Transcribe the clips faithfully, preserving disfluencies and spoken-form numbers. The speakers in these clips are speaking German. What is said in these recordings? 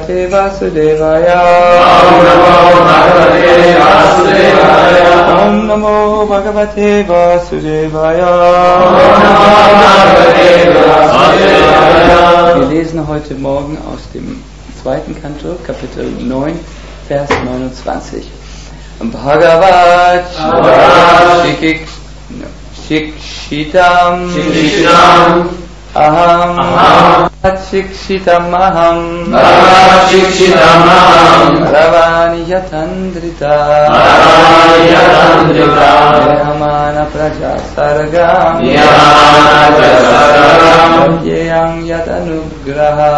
Bhagavate Vasudevaya. Om Namo Bhagavate Vasudevaya. Om Namo Bhagavate Vasudevaya. Wir lesen heute Morgen aus dem zweiten Kanto, Kapitel neun, Vers neunundzwanzig. Bhagavat Shikik Shikshitam Aham Shikshitam Aham Shikshitam Aham Ravani Yatandrita Yahamana Praja Sargam Vadyayam Yatanugraha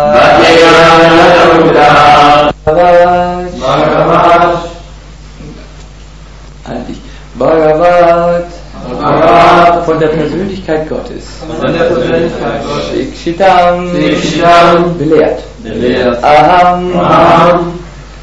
Bhagavat Eigentlich Bhagavat Bhagavat von der Persönlichkeit Gottes. Von der Persönlichkeit Gottes. Shikshitam Shikshitam belehrt. belehrt. Aham Aham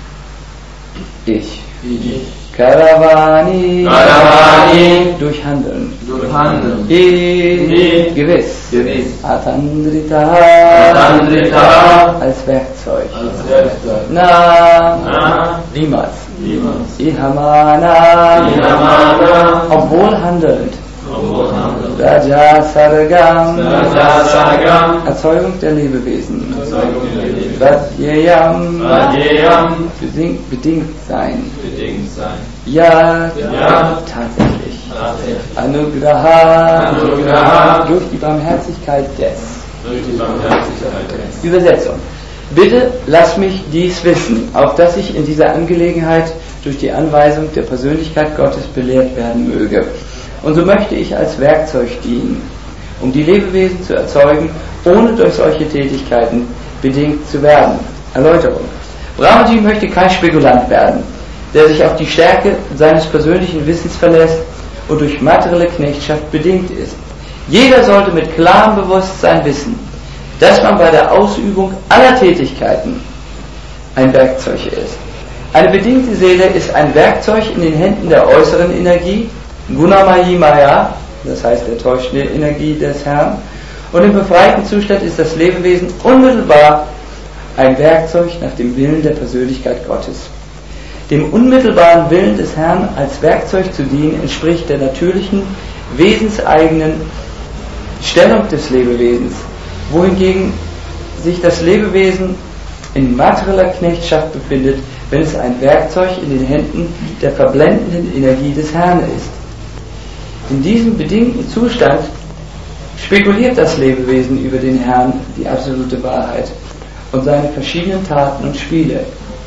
ich. Ich. Karavani Karavani durch Handeln. durch Handeln. I I gewiss. Gewiss. Atandrita Atandrita als Werkzeug. als Werkzeug. Na Na niemals. niemals. Ihamana Ihamana obwohl handelnd. obwohl Handeln. Raja Sargam Rajasagam Erzeugung der Lebewesen. Erzeugung der Lebewesen. Vadyayam Vadyayam bedingt, bedingt sein. bedingt sein. Ja, Ja. tatsächlich. Tatsächlich. Anugraha Anugraha durch die Barmherzigkeit des. Durch die Barmherzigkeit des. Übersetzung. Bitte lass mich dies wissen, auf dass ich in dieser Angelegenheit durch die Anweisung der Persönlichkeit Gottes belehrt werden möge. Und so möchte ich als Werkzeug dienen, um die Lebewesen zu erzeugen, ohne durch solche Tätigkeiten bedingt zu werden. Erläuterung. Brahmaji möchte kein Spekulant werden, der sich auf die Stärke seines persönlichen Wissens verlässt und durch materielle Knechtschaft bedingt ist. Jeder sollte mit klarem Bewusstsein wissen, dass man bei der Ausübung aller Tätigkeiten ein Werkzeug ist. Eine bedingte Seele ist ein Werkzeug in den Händen der äußeren Energie, Gunamayi Maya, das heißt der täuschende Energie des Herrn, und im befreiten Zustand ist das Lebewesen unmittelbar ein Werkzeug nach dem Willen der Persönlichkeit Gottes. Dem unmittelbaren Willen des Herrn als Werkzeug zu dienen entspricht der natürlichen, wesenseigenen Stellung des Lebewesens, wohingegen sich das Lebewesen in materieller Knechtschaft befindet, wenn es ein Werkzeug in den Händen der verblendenden Energie des Herrn ist. In diesem bedingten Zustand spekuliert das Lebewesen über den Herrn, die absolute Wahrheit, und seine verschiedenen Taten und Spiele.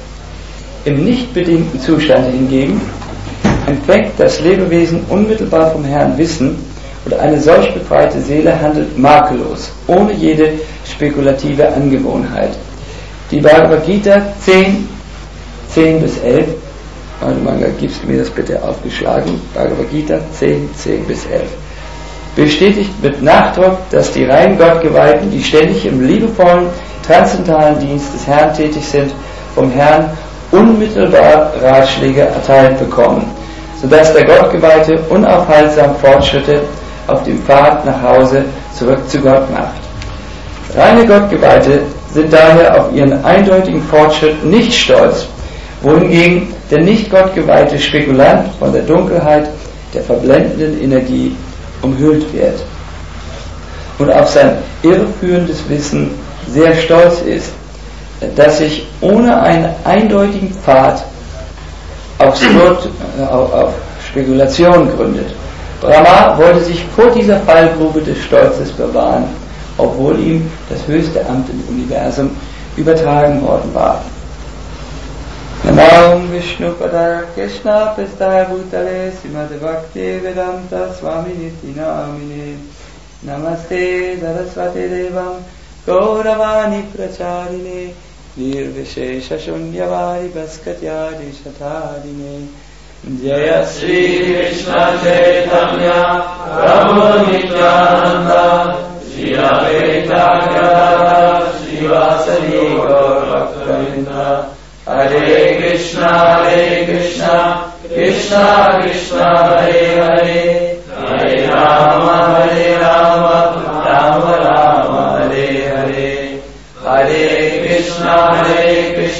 Im nicht bedingten Zustand hingegen empfängt das Lebewesen unmittelbar vom Herrn Wissen, und eine solch befreite Seele handelt makellos, ohne jede spekulative Angewohnheit. Die Bhagavad Gita zehn, zehn bis elf, warte mal, gibst du mir das bitte aufgeschlagen, Bhagavad Gita zehn, zehn bis elf, bestätigt mit Nachdruck, dass die rein Gottgeweihten, die ständig im liebevollen, transzendentalen Dienst des Herrn tätig sind, vom Herrn unmittelbar Ratschläge erteilt bekommen, sodass der Gottgeweihte unaufhaltsam Fortschritte auf dem Pfad nach Hause zurück zu Gott macht. Reine Gottgeweihte sind daher auf ihren eindeutigen Fortschritt nicht stolz, wohingegen der nicht Gottgeweihte Spekulant von der Dunkelheit der verblendenden Energie umhüllt wird und auf sein irreführendes Wissen sehr stolz ist, das sich ohne einen eindeutigen Pfad auf, auf, auf Spekulation gründet. Brahma wollte sich vor dieser Fallgrube des Stolzes bewahren, obwohl ihm das höchste Amt im Universum übertragen worden war. Namo Vishnu Pada Krishna Pestaya Bhutale Srimad Bhakti Vedanta Swaminiti Namine Namaste Saraswati Devam Gauravani Pracharine Nirvishesha Shunyavadi Bhaskatyadi Shatadine Jaya Sri Krishna Chaitanya Prabhu Nityananda Shri Advaita Gadadhar Srivasadi Gaur Bhaktavinda Hare Krishna Hare Krishna Krishna Krishna Hare Hare Hare Rama Hare Rama Rama Rama Hare Hare Hare Krishna Hare Krishna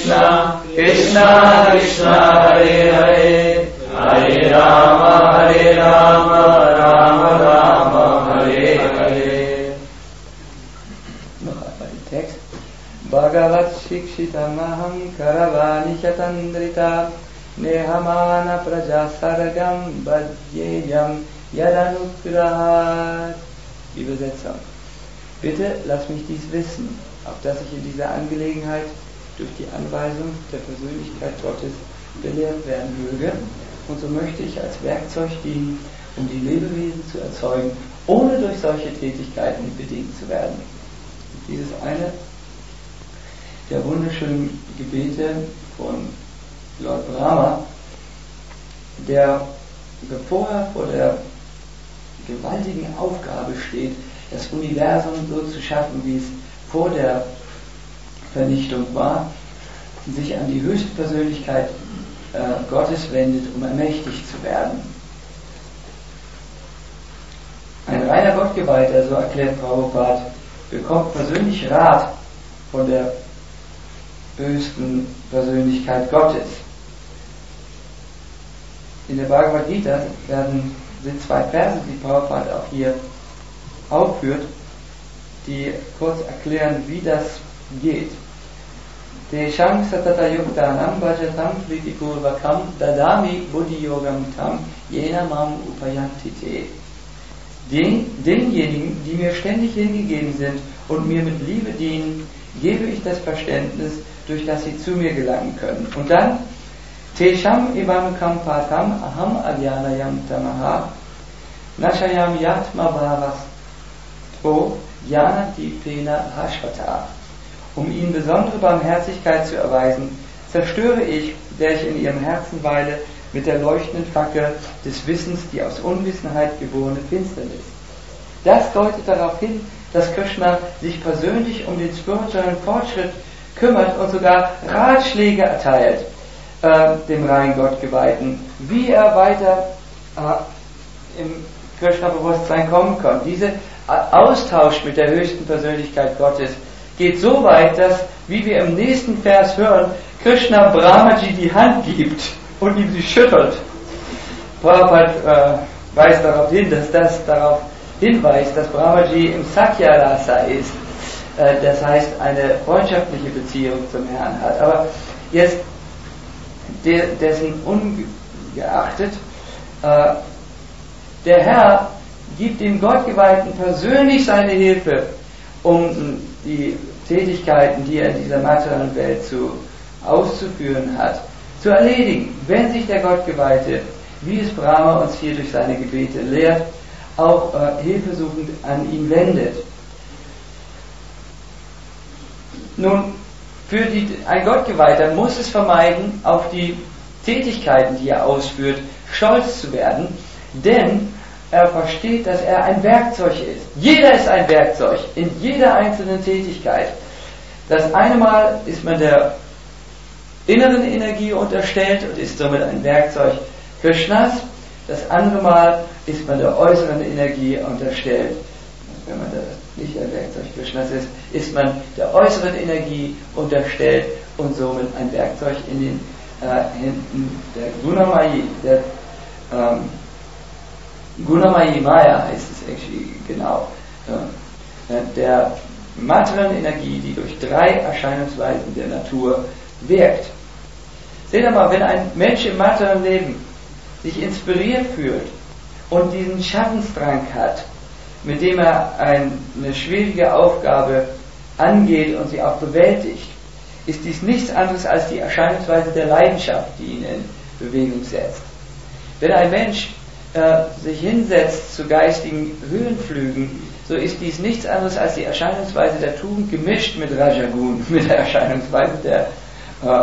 Krishna, Krishna, Hare Hare, Hare Rama, Hare Rama, Rama Rama, Hare Hare. Noch einmal den Text. Bhagavat Shikshitamaham Karavani Chatandrita Nehamana Praja Sargam Bhadyeyam Yadanugrahat. Übersetzung. Bitte lass mich dies wissen, auf dass ich in dieser Angelegenheit durch die Anweisung der Persönlichkeit Gottes belehrt werden möge, und so möchte ich als Werkzeug dienen, um die Lebewesen zu erzeugen, ohne durch solche Tätigkeiten bedingt zu werden. Dieses eine der wunderschönen Gebete von Lord Brahma, der, bevor er vor der gewaltigen Aufgabe steht, das Universum so zu schaffen, wie es vor der Vernichtung war, sich an die höchste Persönlichkeit äh, Gottes wendet, um ermächtigt zu werden. Ein reiner Gottgeweihter, so erklärt Prabhupada, bekommt persönlich Rat von der höchsten Persönlichkeit Gottes. In der Bhagavad Gita werden, sind zwei Verse, die Prabhupada auch hier aufführt, die kurz erklären, wie das geht. Tesham satata yuktanam bhajatam pritikurvakam dadami buddhi yogam tam yena mam upayantite. Den, denjenigen, die mir ständig hingegeben sind und mir mit Liebe dienen, gebe ich das Verständnis, durch das sie zu mir gelangen können. Und dann Tesham evam kampatam aham adyanayam tamaha nashayam yatma bhavas O Jnanati Pena Hashvata. Um ihnen besondere Barmherzigkeit zu erweisen, zerstöre ich, der ich in ihrem Herzen weile, mit der leuchtenden Fackel des Wissens die aus Unwissenheit geborene Finsternis. Das deutet darauf hin, dass Krishna sich persönlich um den spirituellen Fortschritt kümmert und sogar Ratschläge erteilt, äh, dem reinen Gottgeweihten, wie er weiter äh, im Krishna-Bewusstsein kommen kann. Dieser Austausch mit der höchsten Persönlichkeit Gottes geht so weit, dass, wie wir im nächsten Vers hören, Krishna Brahmaji die Hand gibt und ihm sie schüttelt. Prabhupada äh, weist darauf hin, dass das darauf hinweist, dass Brahmaji im Sakya-Rasa ist, äh, das heißt eine freundschaftliche Beziehung zum Herrn hat. Aber jetzt de, dessen ungeachtet, äh, der Herr gibt dem Gottgeweihten persönlich seine Hilfe, um die Tätigkeiten, die er in dieser materiellen Welt zu, auszuführen hat, zu erledigen, wenn sich der Gottgeweihte, wie es Brahma uns hier durch seine Gebete lehrt, auch äh, hilfesuchend an ihn wendet. Nun, für die, ein Gottgeweihter muss es vermeiden, auf die Tätigkeiten, die er ausführt, stolz zu werden, denn er versteht, dass er ein Werkzeug ist. Jeder ist ein Werkzeug, in jeder einzelnen Tätigkeit. Das eine Mal ist man der inneren Energie unterstellt und ist somit ein Werkzeug Krishnas. Das andere Mal ist man der äußeren Energie unterstellt. Wenn man das nicht ein Werkzeug Krishnas ist, ist man der äußeren Energie unterstellt und somit ein Werkzeug in den äh, hinten der Gunamayi, der ähm, Gunamayi Maya heißt es actually genau, äh, der materiellen Energie, die durch drei Erscheinungsweisen der Natur wirkt. Seht ihr mal, wenn ein Mensch im materiellen Leben sich inspiriert fühlt und diesen Schaffensdrang hat, mit dem er ein, eine schwierige Aufgabe angeht und sie auch bewältigt, ist dies nichts anderes als die Erscheinungsweise der Leidenschaft, die ihn in Bewegung setzt. Wenn ein Mensch äh, sich hinsetzt zu geistigen Höhenflügen, so ist dies nichts anderes als die Erscheinungsweise der Tugend gemischt mit Rajagun, mit der Erscheinungsweise der äh,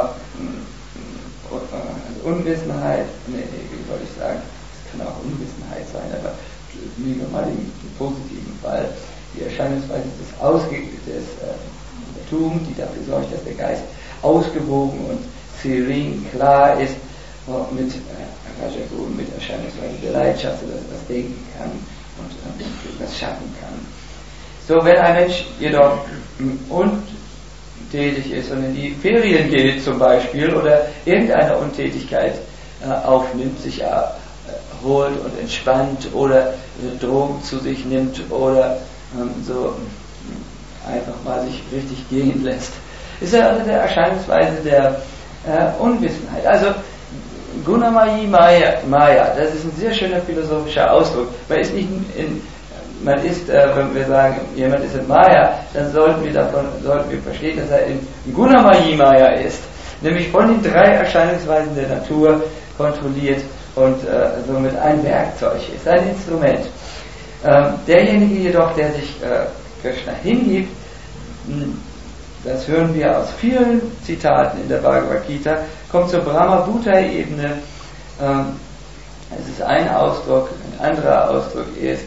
Unwissenheit, nee, wie wollte ich sagen, es kann auch Unwissenheit sein, aber nehmen wir mal den, den positiven Fall, die Erscheinungsweise des Ausge des, äh, der Tugend, die dafür sorgt, dass der Geist ausgewogen und serene, klar ist, äh, mit äh, Rajagun, mit Erscheinungsweise der Leidenschaft, sodass er das denken kann und äh, das schaffen kann. So, wenn ein Mensch jedoch und tätig ist und in die Ferien geht zum Beispiel oder irgendeine Untätigkeit äh, aufnimmt, sich erholt und entspannt oder äh, Drogen zu sich nimmt oder ähm, so einfach mal sich richtig gehen lässt. Ist ja also der Erscheinungsweise der äh, Unwissenheit. Also Gunnamayi Maya, Maya, das ist ein sehr schöner philosophischer Ausdruck. Man ist nicht in, man ist, äh, wenn wir sagen, jemand ist in Maya, dann sollten wir davon, sollten wir verstehen, dass er in Gunnamayi Maya ist, nämlich von den drei Erscheinungsweisen der Natur kontrolliert und äh, somit ein Werkzeug ist, ein Instrument. Ähm, derjenige jedoch, der sich äh, Krishna hingibt, mh, das hören wir aus vielen Zitaten in der Bhagavad Gita, kommt zur Brahma-Bhuta-Ebene. Ähm, es ist ein Ausdruck, ein anderer Ausdruck ist,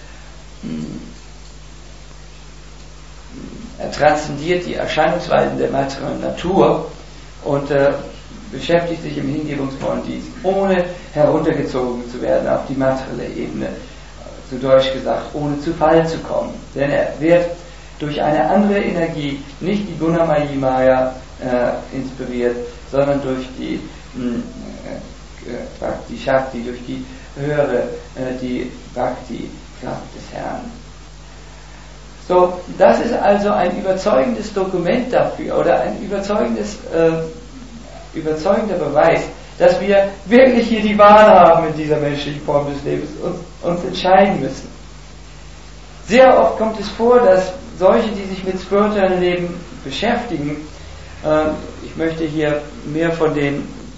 er transzendiert die Erscheinungsweisen der materiellen Natur und äh, beschäftigt sich im hingebungsvollen Dienst, ohne heruntergezogen zu werden auf die materielle Ebene, zu Deutsch gesagt, ohne zu Fall zu kommen. Denn er wird durch eine andere Energie, nicht die Gunnamayi Maya äh, inspiriert, sondern durch die äh, Bhakti Shakti, durch die höhere, äh, die Bhakti Kraft des Herrn. So, das ist also ein überzeugendes Dokument dafür oder ein überzeugendes, äh, überzeugender Beweis, dass wir wirklich hier die Wahl haben in dieser menschlichen Form des Lebens und uns entscheiden müssen. Sehr oft kommt es vor, dass solche, die sich mit spirituellem Leben beschäftigen, äh, ich möchte hier mehr von den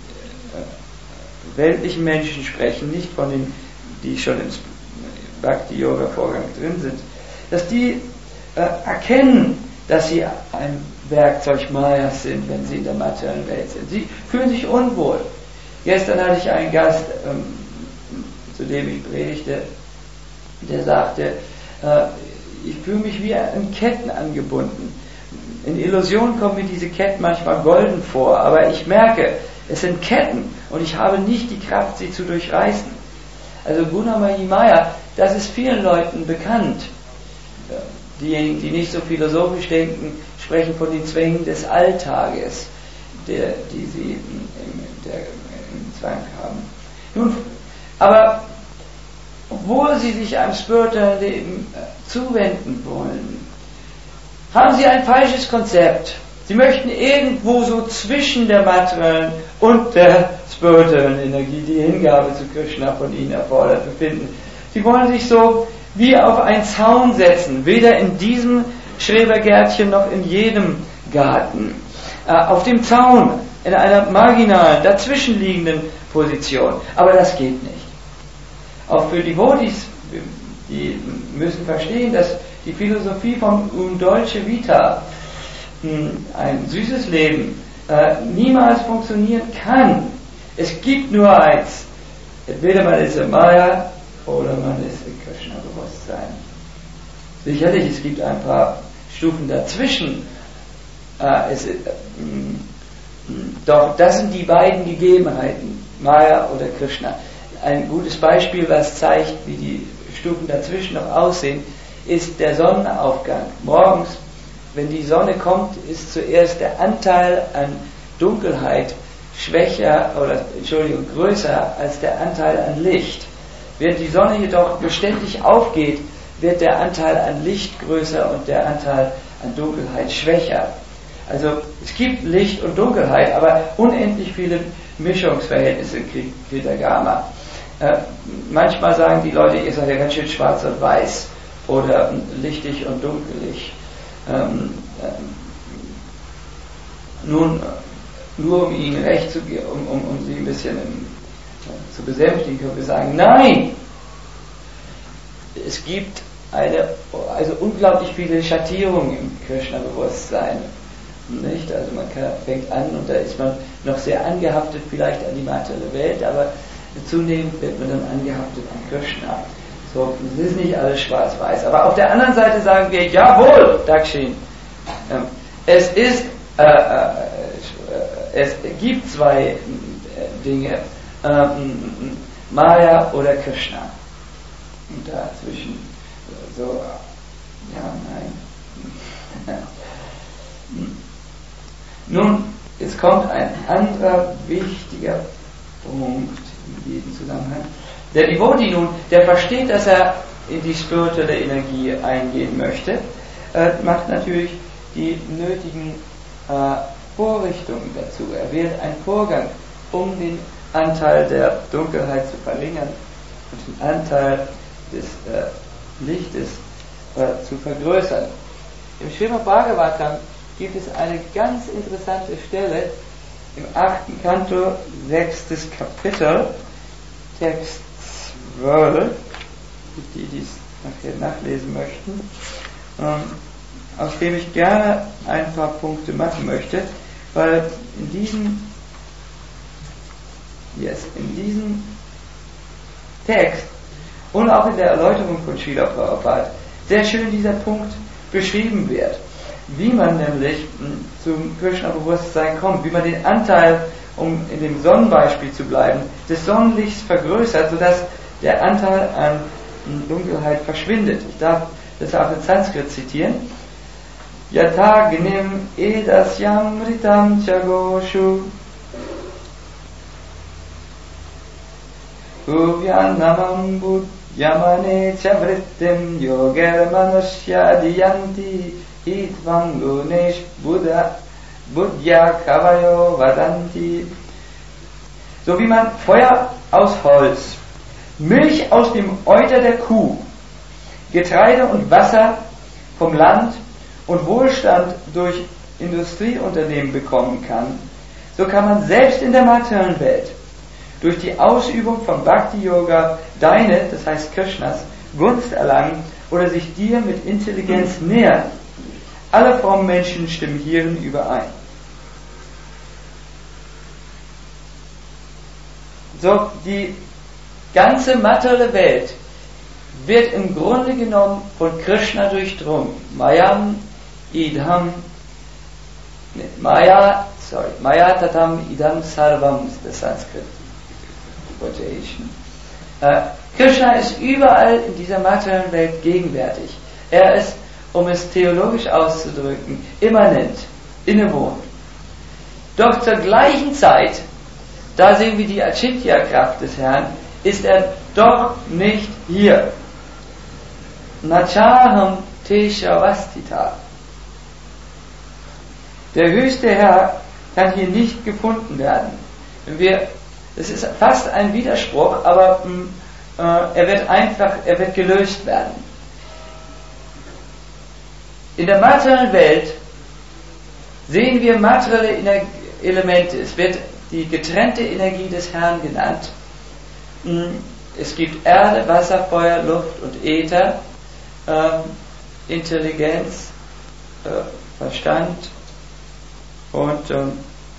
äh, weltlichen Menschen sprechen, nicht von den, die schon im Bhakti-Yoga-Vorgang drin sind, dass die äh, erkennen, dass sie ein Werkzeug Mayas sind, wenn sie in der materiellen Welt sind. Sie fühlen sich unwohl. Gestern hatte ich einen Gast, ähm, zu dem ich predigte, der sagte, äh, ich fühle mich wie an Ketten angebunden. In Illusionen kommen mir diese Ketten manchmal golden vor, aber ich merke, es sind Ketten und ich habe nicht die Kraft, sie zu durchreißen. Also Gunnamayi Maya, das ist vielen Leuten bekannt. Diejenigen, die nicht so philosophisch denken, sprechen von den Zwängen des Alltages, der, die sie im, der, im Zwang haben. Nun, aber obwohl sie sich einem spirituellen Leben zuwenden wollen, haben sie ein falsches Konzept. Sie möchten irgendwo so zwischen der materiellen und der spirituellen Energie, die Hingabe zu Krishna von ihnen erfordert, befinden. Sie wollen sich so wie auf einen Zaun setzen, weder in diesem Schrebergärtchen noch in jedem Garten. Äh, auf dem Zaun, in einer marginalen, dazwischenliegenden Position. Aber das geht nicht. Auch für die Devotis, die müssen verstehen, dass die Philosophie von Un Dolce Vita, ein süßes Leben, äh, niemals funktionieren kann. Es gibt nur eins. Entweder man ist in Maya oder man ist in Krishna-Bewusstsein. Sicherlich, es gibt ein paar Stufen dazwischen. Äh, es, äh, doch das sind die beiden Gegebenheiten, Maya oder Krishna. Ein gutes Beispiel, was zeigt, wie die Stufen dazwischen noch aussehen, ist der Sonnenaufgang. Morgens, wenn die Sonne kommt, ist zuerst der Anteil an Dunkelheit schwächer oder Entschuldigung größer als der Anteil an Licht. Während die Sonne jedoch beständig aufgeht, wird der Anteil an Licht größer und der Anteil an Dunkelheit schwächer. Also es gibt Licht und Dunkelheit, aber unendlich viele Mischungsverhältnisse in Kritagama. Äh, manchmal sagen die Leute, ihr seid ja ganz schön schwarz und weiß oder lichtig und dunkelig. Ähm, ähm, nun, nur um ihnen recht zu geben, um, um, um sie ein bisschen in, äh, zu besänftigen, können wir sagen, nein! Es gibt eine, also unglaublich viele Schattierungen im Krishna-Bewusstsein. Nicht? Also man kann, fängt an und da ist man noch sehr angehaftet vielleicht an die materielle Welt, aber zunehmend wird man dann angehaftet an Krishna. So, es ist nicht alles schwarz-weiß. Aber auf der anderen Seite sagen wir, jawohl, Dakshin, es ist, äh, äh, es gibt zwei äh, Dinge, äh, Maya oder Krishna. Und dazwischen, so, ja, nein. jetzt kommt ein anderer wichtiger Punkt in diesem Zusammenhang. Der Devotee nun, der versteht, dass er in die spirituelle Energie eingehen möchte, äh, macht natürlich die nötigen äh, Vorrichtungen dazu. Er wählt einen Vorgang, um den Anteil der Dunkelheit zu verringern und den Anteil des äh, Lichtes äh, zu vergrößern. Im Srimad Bhagavatam gibt es eine ganz interessante Stelle im achten Kanto, sechstes Kapitel, Text zwölf, die dies nachher nachlesen möchten, ähm, aus dem ich gerne ein paar Punkte machen möchte, weil in diesem, yes, in diesem Text und auch in der Erläuterung von Srila Prabhupada sehr schön dieser Punkt beschrieben wird, wie man nämlich zum Krishna-Bewusstsein kommt, wie man den Anteil, um in dem Sonnenbeispiel zu bleiben, des Sonnenlichts vergrößert, sodass der Anteil an Dunkelheit verschwindet. Ich darf das auch in Sanskrit zitieren. Yatha gnim edasyam ritam chagoshu uvyanamam buddhyamane chavrittim yoger manusya diyanti hitvam gunesh buddha buddhya kavayo vadanti. So wie man Feuer aus Holz, Milch aus dem Euter der Kuh, Getreide und Wasser vom Land und Wohlstand durch Industrieunternehmen bekommen kann, so kann man selbst in der materiellen Welt durch die Ausübung von Bhakti-Yoga deine, das heißt Krishnas, Gunst erlangen oder sich dir mit Intelligenz nähern. Alle frommen Menschen stimmen hierin überein. So, die ganze materielle Welt wird im Grunde genommen von Krishna durchdrungen. Mayam idham, Maya, sorry, Maya tatam idam sarvam ist der Sanskrit Quotation. Äh, Krishna ist überall in dieser materiellen Welt gegenwärtig. Er ist, um es theologisch auszudrücken, immanent, innewohnend. Doch zur gleichen Zeit, da sehen wir die Achintya-Kraft des Herrn, ist er doch nicht hier. Nachaham teshavastita. Der höchste Herr kann hier nicht gefunden werden. Wir, es ist fast ein Widerspruch, aber äh, er wird einfach, er wird gelöst werden. In der materiellen Welt sehen wir materielle Ener- Elemente. Es wird die getrennte Energie des Herrn genannt. Es gibt Erde, Wasser, Feuer, Luft und Äther, ähm, Intelligenz, äh, Verstand und ähm,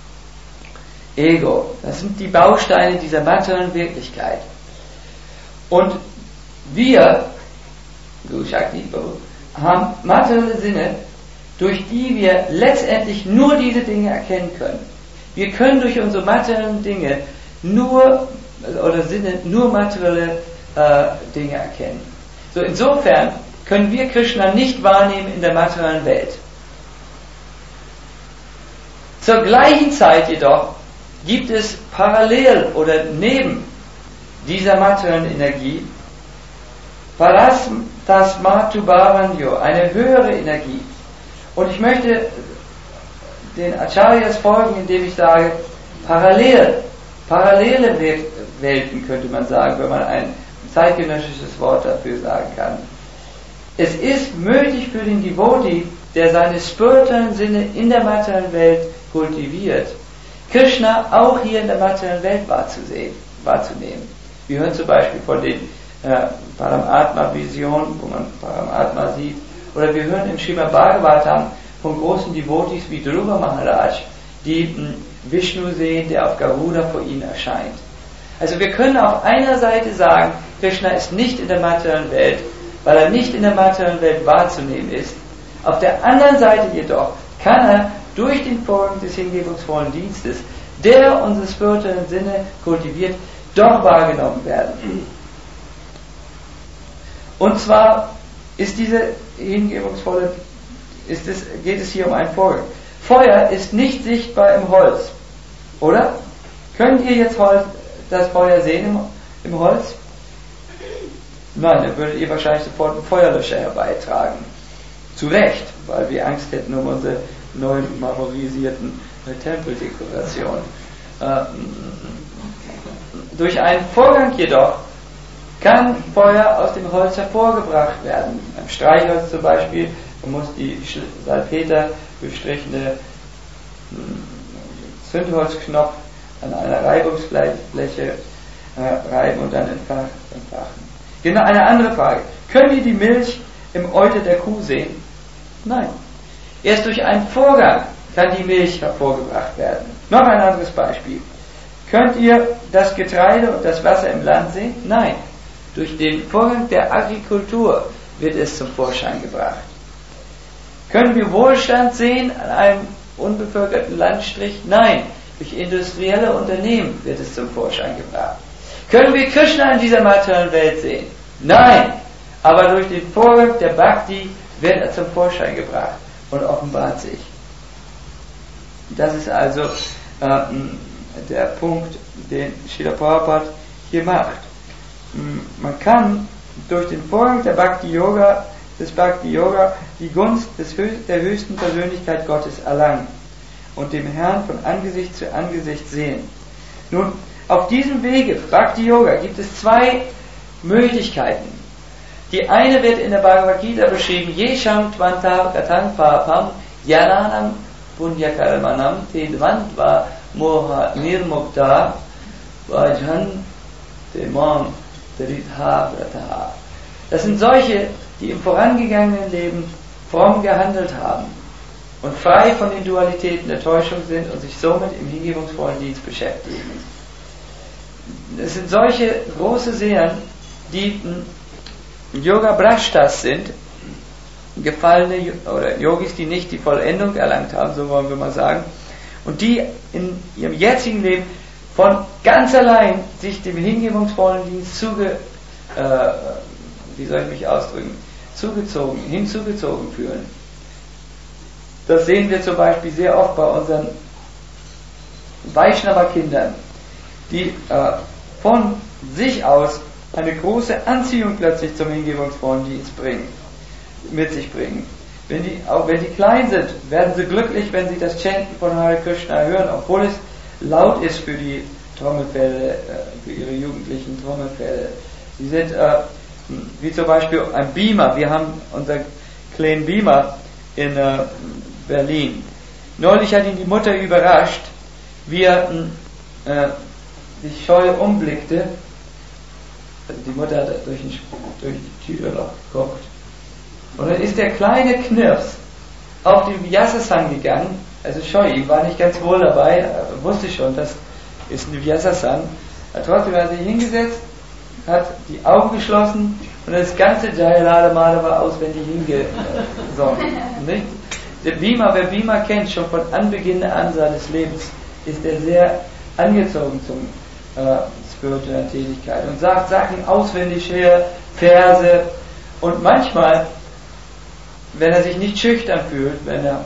Ego. Das sind die Bausteine dieser materiellen Wirklichkeit. Und wir, haben materielle Sinne, durch die wir letztendlich nur diese Dinge erkennen können. Wir können durch unsere materiellen Dinge nur oder Sinne nur materielle äh, Dinge erkennen. So insofern können wir Krishna nicht wahrnehmen in der materiellen Welt. Zur gleichen Zeit jedoch gibt es parallel oder neben dieser materiellen Energie Parastasmatu Bhavanyo, eine höhere Energie. Und ich möchte den Acharyas folgen, indem ich sage, parallel, parallele Welten könnte man sagen, wenn man ein zeitgenössisches Wort dafür sagen kann. Es ist möglich für den Devotee, der seine spirituellen Sinne in der materiellen Welt kultiviert, Krishna auch hier in der materiellen Welt wahrzusehen, wahrzunehmen. Wir hören zum Beispiel von den äh, Paramatma-Visionen, wo man Paramatma sieht, oder wir hören im Srimad Bhagavatam von großen Devotees wie Dhruva Maharaj, die mh, Vishnu sehen, der auf Garuda vor ihnen erscheint. Also wir können auf einer Seite sagen, Krishna ist nicht in der materiellen Welt, weil er nicht in der materiellen Welt wahrzunehmen ist. Auf der anderen Seite jedoch kann er durch den Vorgang des hingebungsvollen Dienstes, der unsere spirituellen Sinne kultiviert, doch wahrgenommen werden. Und zwar ist diese hingebungsvolle, ist es, geht es hier um einen Vorgang. Feuer ist nicht sichtbar im Holz, oder? Könnt ihr jetzt Holz, das Feuer sehen im, im Holz? Nein, dann würdet ihr wahrscheinlich sofort einen Feuerlöscher herbeitragen. Zu Recht, weil wir Angst hätten um unsere neu marmorisierten Tempeldekorationen. Äh, durch einen Vorgang jedoch kann Feuer aus dem Holz hervorgebracht werden. Beim Streichholz zum Beispiel, man muss die Salpeter bestrichene Zündholzknopf an einer Reibungsfläche äh, reiben und dann entfachen. Genau, eine andere Frage. Können wir die Milch im Euter der Kuh sehen? Nein. Erst durch einen Vorgang kann die Milch hervorgebracht werden. Noch ein anderes Beispiel. Könnt ihr das Getreide und das Wasser im Land sehen? Nein. Durch den Vorgang der Agrikultur wird es zum Vorschein gebracht. Können wir Wohlstand sehen an einem unbevölkerten Landstrich? Nein. Durch industrielle Unternehmen wird es zum Vorschein gebracht. Können wir Krishna in dieser materiellen Welt sehen? Nein. Aber durch den Vorgang der Bhakti wird er zum Vorschein gebracht und offenbart sich. Das ist also äh, der Punkt, den Srila Prabhupada hier macht. Man kann durch den Vorgang der Bhakti Yoga, des Bhakti Yoga die Gunst des, der höchsten Persönlichkeit Gottes erlangen und dem Herrn von Angesicht zu Angesicht sehen. Nun, auf diesem Wege, Bhakti Yoga, gibt es zwei Möglichkeiten. Die eine wird in der Bhagavad Gita beschrieben, Yesham Tvantar Katang Papam Yananam Punyakarmanam Tedvantva Moha Nirmukta Vajan Demon Tridha Vrataha. Das sind solche, die im vorangegangenen Leben fromm gehandelt haben und frei von den Dualitäten der Täuschung sind und sich somit im hingebungsvollen Dienst beschäftigen. Es sind solche große Seelen, die Yoga Brashtas sind, gefallene oder Yogis, die nicht die Vollendung erlangt haben, so wollen wir mal sagen, und die in ihrem jetzigen Leben von ganz allein sich dem hingebungsvollen Dienst zuge, äh, wie soll ich mich ausdrücken, zugezogen, hinzugezogen fühlen. Das sehen wir zum Beispiel sehr oft bei unseren Vaishnava-Kindern, die äh, von sich aus eine große Anziehung plötzlich zum hingebungsvollen Dienst bringen, mit sich bringen. Wenn die, auch wenn die klein sind, werden sie glücklich, wenn sie das Chanten von Hare Krishna hören, obwohl es laut ist für die Trommelfälle, für ihre jugendlichen Trommelfälle. Sie sind äh, wie zum Beispiel ein Beamer. Wir haben unser kleinen Beamer in äh, Berlin. Neulich hat ihn die Mutter überrascht, wie er äh, sich scheu umblickte. Also die Mutter hat durch, ein, durch die Türloch geguckt. Und dann ist der kleine Knirps auf den Vyasasang gegangen. Also scheu, ihm war nicht ganz wohl dabei, er wusste schon, das ist ein Vyasasang. Trotzdem hat er sich hingesetzt, hat die Augen geschlossen und das ganze Jayalada Madhava auswendig hingesungen. Nicht? Der Bhima, wer Bhima kennt, schon von Anbeginn an seines Lebens, ist er sehr angezogen zum äh, spirituellen Tätigkeit und sagt Sachen auswendig her, Verse, und manchmal, wenn er sich nicht schüchtern fühlt, wenn er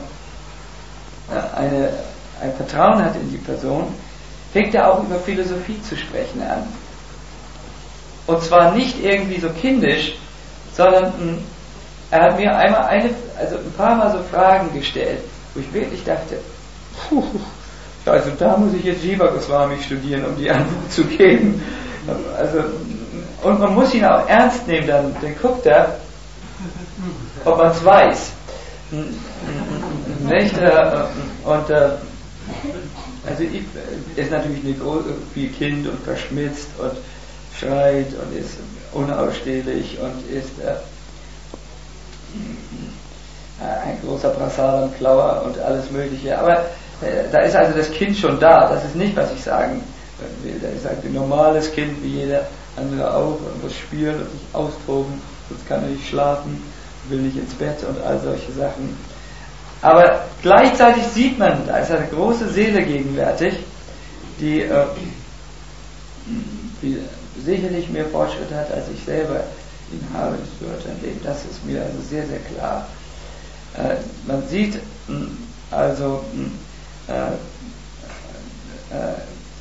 äh, eine, ein Vertrauen hat in die Person, fängt er auch über Philosophie zu sprechen an. Und zwar nicht irgendwie so kindisch, sondern mh, er hat mir einmal eine, also ein paar Mal so Fragen gestellt, wo ich wirklich dachte, puh, also da muss ich jetzt Jiva Goswami studieren, um die Antwort zu geben. Also, und man muss ihn auch ernst nehmen, dann, dann guckt er, ob man es weiß. Nicht? Und also ich, ist natürlich eine große, viel Kind und verschmitzt und schreit und ist unausstehlich und ist äh, ein großer Prasadam-Klauer und alles Mögliche. Aber äh, da ist also das Kind schon da. Das ist nicht, was ich sagen will. Ich sage, ein normales Kind wie jeder andere auch und muss spielen und sich austoben, sonst kann er nicht schlafen, will nicht ins Bett und all solche Sachen. Aber gleichzeitig sieht man, da ist eine große Seele gegenwärtig, die, äh, die sicherlich mehr Fortschritte hat, als ich selber ihn habe im Leben. Das ist mir also sehr, sehr klar. Äh, man sieht, also äh, äh,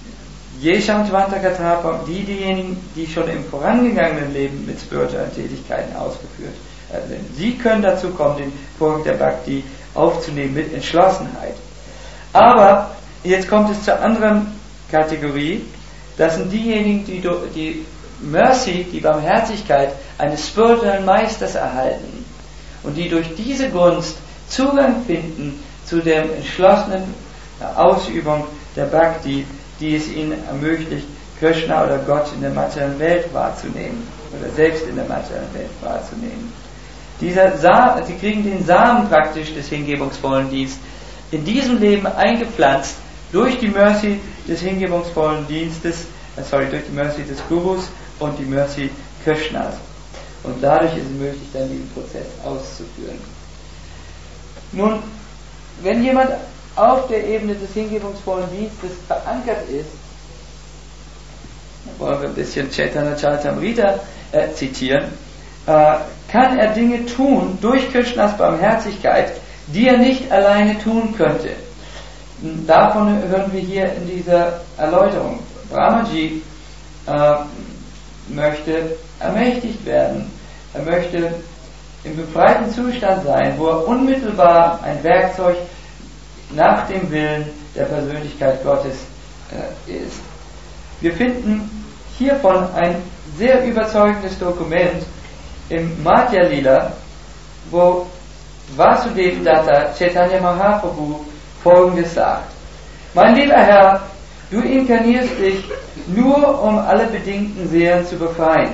die diejenigen, die schon im vorangegangenen Leben mit spirituellen Tätigkeiten ausgeführt sind. Sie können dazu kommen, den Vorgang der Bhakti aufzunehmen mit Entschlossenheit. Aber jetzt kommt es zur anderen Kategorie, das sind diejenigen, die die Mercy, die Barmherzigkeit eines spirituellen Meisters erhalten und die durch diese Gunst Zugang finden zu der entschlossenen Ausübung der Bhakti, die es ihnen ermöglicht, Krishna oder Gott in der materiellen Welt wahrzunehmen oder selbst in der materiellen Welt wahrzunehmen. Dieser Sa- sie kriegen den Samen praktisch des hingebungsvollen Dienstes in diesem Leben eingepflanzt durch die Mercy des hingebungsvollen Dienstes, äh, sorry, durch die Mercy des Gurus und die Mercy Krishnas. Und dadurch ist es möglich, dann diesen Prozess auszuführen. Nun, wenn jemand auf der Ebene des hingebungsvollen Dienstes verankert ist, wollen wir ein bisschen Chaitanya Charitamrita äh, zitieren, äh, kann er Dinge tun durch Krishnas Barmherzigkeit, die er nicht alleine tun könnte. Davon hören wir hier in dieser Erläuterung. Brahmaji äh, möchte ermächtigt werden. Er möchte im befreiten Zustand sein, wo er unmittelbar ein Werkzeug nach dem Willen der Persönlichkeit Gottes äh, ist. Wir finden hiervon ein sehr überzeugendes Dokument im Madhya Lila, wo Vasudev Datta Chaitanya Mahaprabhu Folgendes sagt: Mein lieber Herr, du inkarnierst dich nur, um alle bedingten Seelen zu befreien.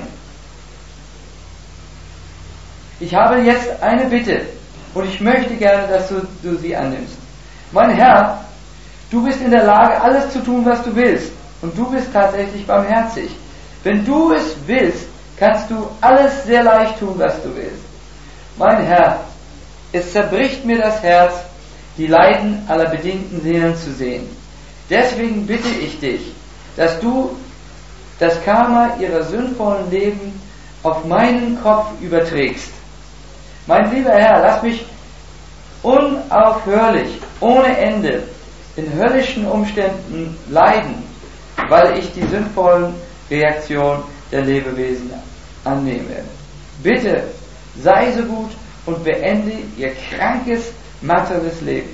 Ich habe jetzt eine Bitte und ich möchte gerne, dass du, du sie annimmst. Mein Herr, du bist in der Lage, alles zu tun, was du willst. Und du bist tatsächlich barmherzig. Wenn du es willst, kannst du alles sehr leicht tun, was du willst. Mein Herr, es zerbricht mir das Herz, die Leiden aller bedingten Seelen zu sehen. Deswegen bitte ich dich, dass du das Karma ihrer sündvollen Leben auf meinen Kopf überträgst. Mein lieber Herr, lass mich unaufhörlich, ohne Ende, in höllischen Umständen leiden, weil ich die sündvollen Reaktionen der Lebewesen annehme. Bitte sei so gut und beende ihr krankes, materielles Leben.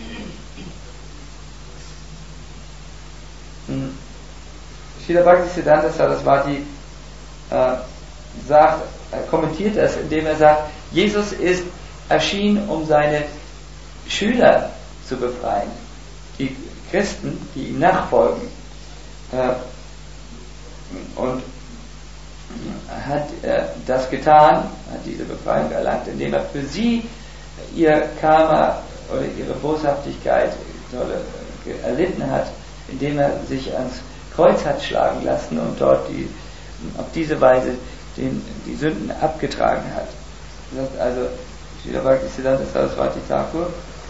Srila Bhaktisiddhanta Saraswati äh, sagt, er kommentiert das, indem er sagt, Jesus ist erschienen, um seine Schüler zu befreien, die Christen, die ihm nachfolgen, äh, und hat äh, das getan, hat diese Befreiung erlangt, indem er für sie ihr Karma oder ihre Boshaftigkeit äh, erlitten hat, indem er sich ans Kreuz hat schlagen lassen und dort die, auf diese Weise den, die Sünden abgetragen hat. Das heißt also, Srila Bhaktisiddhanta Saraswati Thakur.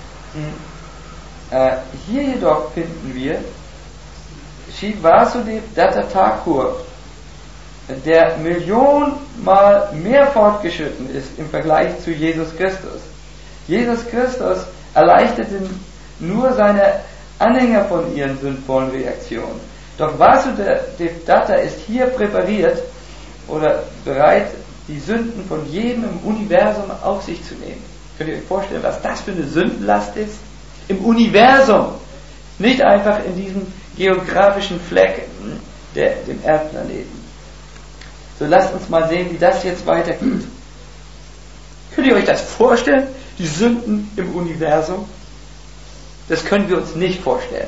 Äh, hier jedoch finden wir Shri Vasudev Datta Thakur, der millionenmal mehr fortgeschritten ist im Vergleich zu Jesus Christus. Jesus Christus erleichterte nur seine Anhänger von ihren sündvollen Reaktionen. Doch Vasudev Datta ist hier präpariert oder bereit, die Sünden von jedem im Universum auf sich zu nehmen. Könnt ihr euch vorstellen, was das für eine Sündenlast ist? Im Universum, nicht einfach in diesem geografischen Fleck, der, dem Erdplaneten. So, lasst uns mal sehen, wie das jetzt weitergeht. Könnt ihr euch das vorstellen? Die Sünden im Universum? Das können wir uns nicht vorstellen.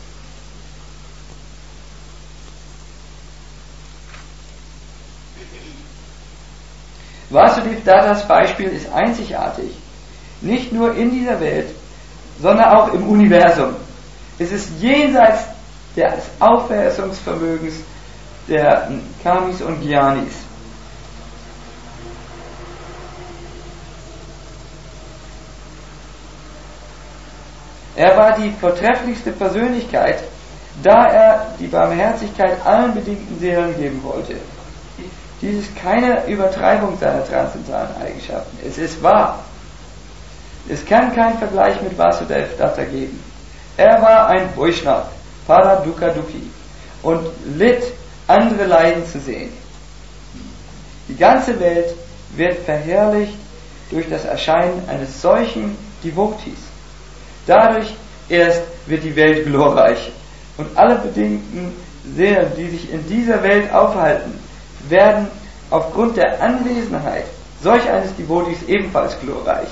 Vasudev Dattas Beispiel ist einzigartig. Nicht nur in dieser Welt, sondern auch im Universum. Es ist jenseits des Auffassungsvermögens der Kamis und Gyanis. Er war die vortrefflichste Persönlichkeit, da er die Barmherzigkeit allen bedingten Seelen geben wollte. Dies ist keine Übertreibung seiner transzendentalen Eigenschaften. Es ist wahr. Es kann keinen Vergleich mit Vasudev Datta geben. Er war ein Vaishnav, Para Dukha Dukhi, und litt, andere Leiden zu sehen. Die ganze Welt wird verherrlicht durch das Erscheinen eines solchen Devotees. Dadurch erst wird die Welt glorreich. Und alle bedingten Seelen, die sich in dieser Welt aufhalten, werden aufgrund der Anwesenheit solch eines Devotees ebenfalls glorreich.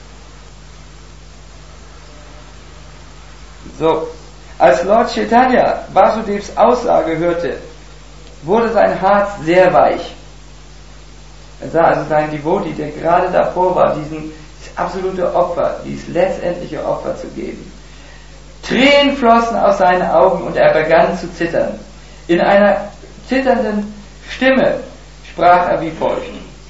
So, als Lord Chaitanya Vasudevs Aussage hörte, wurde sein Herz sehr weich. Er sah also seinen Devotee, der gerade davor war, diesen, dieses absolute Opfer, dieses letztendliche Opfer zu geben. Tränen flossen aus seinen Augen und er begann zu zittern. In einer zitternden Stimme sprach er wie folgt: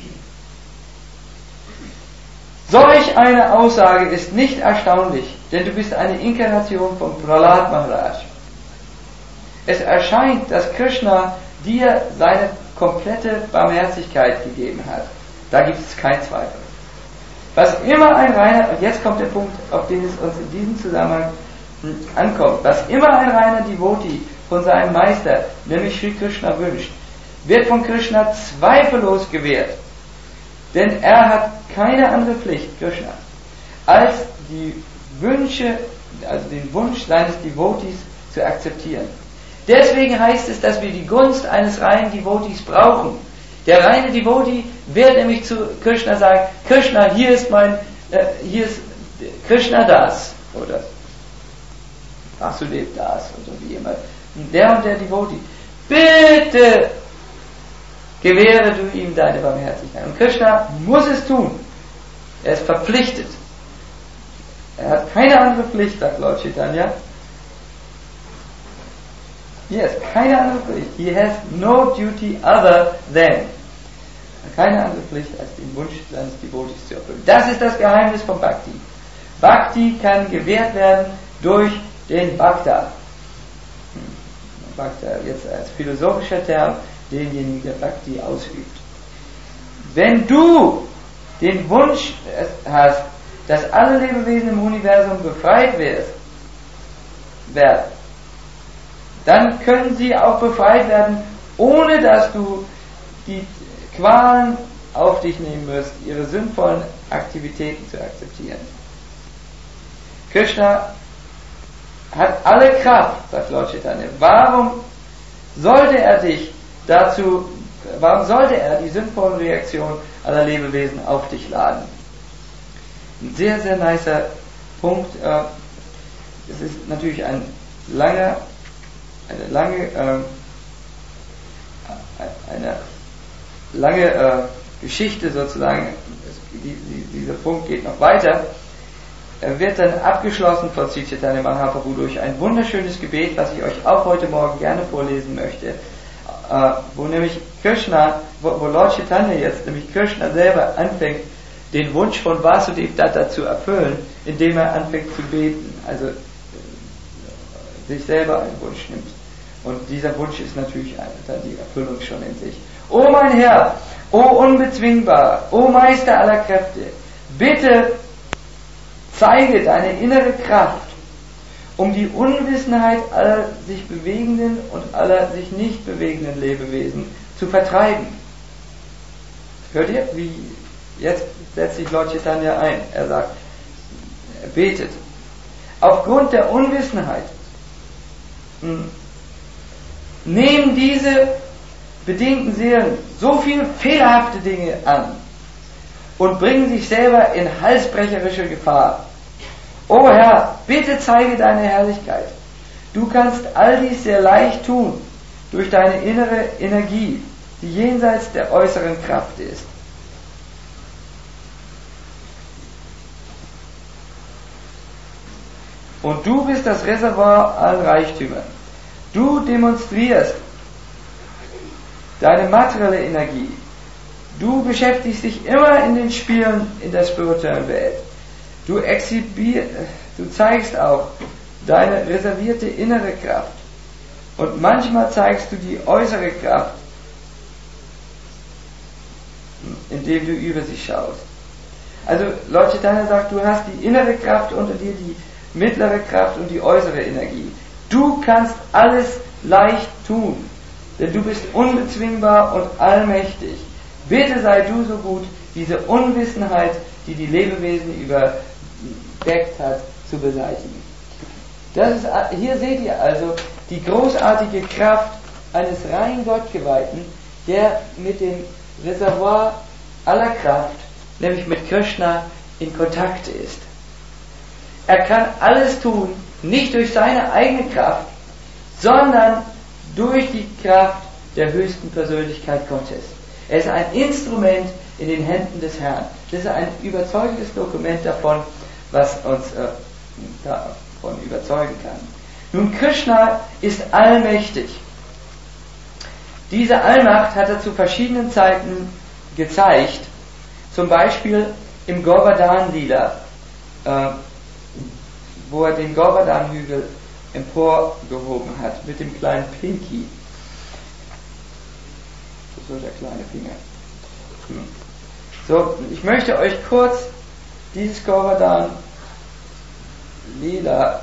Solch eine Aussage ist nicht erstaunlich, denn du bist eine Inkarnation von Prahlad Maharaj. Es erscheint, dass Krishna dir seine komplette Barmherzigkeit gegeben hat. Da gibt es keinen Zweifel. Was immer ein reiner, und jetzt kommt der Punkt, auf den es uns in diesem Zusammenhang ankommt, was immer ein reiner Devotee von seinem Meister, nämlich Sri Krishna, wünscht, wird von Krishna zweifellos gewährt. Denn er hat keine andere Pflicht, Krishna, als die Wünsche, also den Wunsch seines Devotees zu akzeptieren. Deswegen heißt es, dass wir die Gunst eines reinen Devotees brauchen. Der reine Devotee wird nämlich zu Krishna sagen: Krishna, hier ist mein, äh, hier ist Krishna das, oder Vasudev das, oder wie immer. Der und der Devotee, bitte gewähre du ihm deine Barmherzigkeit. Und Krishna muss es tun. Er ist verpflichtet. Er hat keine andere Pflicht, sagt Lord Chaitanya. Yes, keine andere Pflicht. He has no duty other than. Keine andere Pflicht, als den Wunsch seines Devotees zu erfüllen. Das ist das Geheimnis von Bhakti. Bhakti kann gewährt werden durch den Bhakta. Bhakta jetzt als philosophischer Term, denjenigen, der Bhakti ausübt. Wenn du den Wunsch hast, dass alle Lebewesen im Universum befreit werden, dann können sie auch befreit werden, ohne dass du die Qualen auf dich nehmen musst, ihre sinnvollen Aktivitäten zu akzeptieren. Krishna hat alle Kraft, sagt Lord Chaitanya. Warum sollte er dich dazu, warum sollte er die sinnvollen Reaktionen aller Lebewesen auf dich laden? Ein sehr, sehr nicer Punkt. Es ist natürlich ein langer, eine lange, äh, eine lange äh, Geschichte sozusagen. Die, die, dieser Punkt geht noch weiter. Er wird dann abgeschlossen von Sri Chaitanya Mahaprabhu durch ein wunderschönes Gebet, was ich euch auch heute Morgen gerne vorlesen möchte, äh, wo nämlich Krishna, wo, wo Lord Chaitanya jetzt, nämlich Krishna selber anfängt, den Wunsch von Vasudev Datta zu erfüllen, indem er anfängt zu beten, also äh, sich selber einen Wunsch nimmt. Und dieser Wunsch ist natürlich dann die Erfüllung schon in sich. O mein Herr, o unbezwingbar, o Meister aller Kräfte, bitte zeige deine innere Kraft, um die Unwissenheit aller sich bewegenden und aller sich nicht bewegenden Lebewesen zu vertreiben. Hört ihr, wie jetzt setzt sich Lord Chaitanya ein. Er sagt, er betet. Aufgrund der Unwissenheit mh, nehmen diese bedingten Seelen so viele fehlerhafte Dinge an und bringen sich selber in halsbrecherische Gefahr. O Herr, bitte zeige deine Herrlichkeit. Du kannst all dies sehr leicht tun durch deine innere Energie, die jenseits der äußeren Kraft ist. Und du bist das Reservoir allen Reichtümern. Du demonstrierst deine materielle Energie. Du beschäftigst dich immer in den Spielen in der spirituellen Welt. Du exhibierst, du zeigst auch deine reservierte innere Kraft. Und manchmal zeigst du die äußere Kraft, indem du über sie schaust. Also Lord Chaitanya sagt, du hast die innere Kraft unter dir, die mittlere Kraft und die äußere Energie. Du kannst alles leicht tun, denn du bist unbezwingbar und allmächtig. Bitte sei du so gut, diese Unwissenheit, die die Lebewesen überdeckt hat, zu beseitigen. Das ist, hier seht ihr also die großartige Kraft eines rein Gottgeweihten, der mit dem Reservoir aller Kraft, nämlich mit Krishna, in Kontakt ist. Er kann alles tun, nicht durch seine eigene Kraft, sondern durch die Kraft der höchsten Persönlichkeit Gottes. Er ist ein Instrument in den Händen des Herrn. Das ist ein überzeugendes Dokument davon, was uns äh, davon überzeugen kann. Nun, Krishna ist allmächtig. Diese Allmacht hat er zu verschiedenen Zeiten gezeigt, zum Beispiel im Govardhan-Lila, äh, wo er den Govardhan-Hügel emporgehoben hat mit dem kleinen Pinky. So der kleine Finger. Hm. So, ich möchte euch kurz dieses Govardhan Lila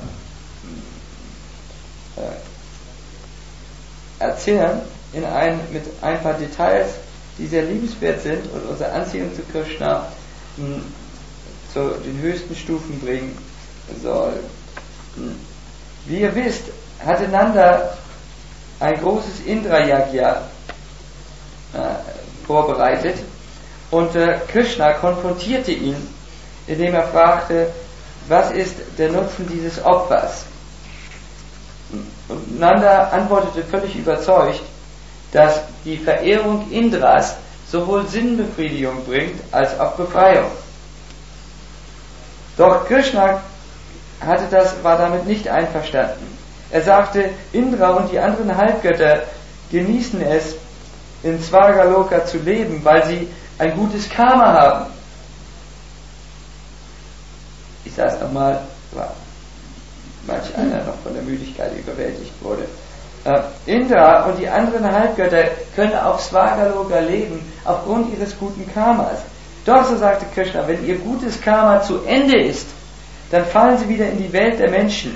äh, erzählen in ein, mit ein paar Details, die sehr liebenswert sind und unsere Anziehung zu Krishna mh, zu den höchsten Stufen bringen soll. Hm. Wie ihr wisst, hatte Nanda ein großes Indra-Yajna äh, vorbereitet und äh, Krishna konfrontierte ihn, indem er fragte, was ist der Nutzen dieses Opfers? Und Nanda antwortete völlig überzeugt, dass die Verehrung Indras sowohl Sinnbefriedigung bringt als auch Befreiung. Doch Krishna hatte das, war damit nicht einverstanden. Er sagte, Indra und die anderen Halbgötter genießen es, in Svargaloka zu leben, weil sie ein gutes Karma haben. Ich sage es nochmal, weil manch einer noch von der Müdigkeit überwältigt wurde. Äh, Indra und die anderen Halbgötter können auf Svargaloka leben, aufgrund ihres guten Karmas. Doch, so sagte Krishna, wenn ihr gutes Karma zu Ende ist, dann fallen sie wieder in die Welt der Menschen.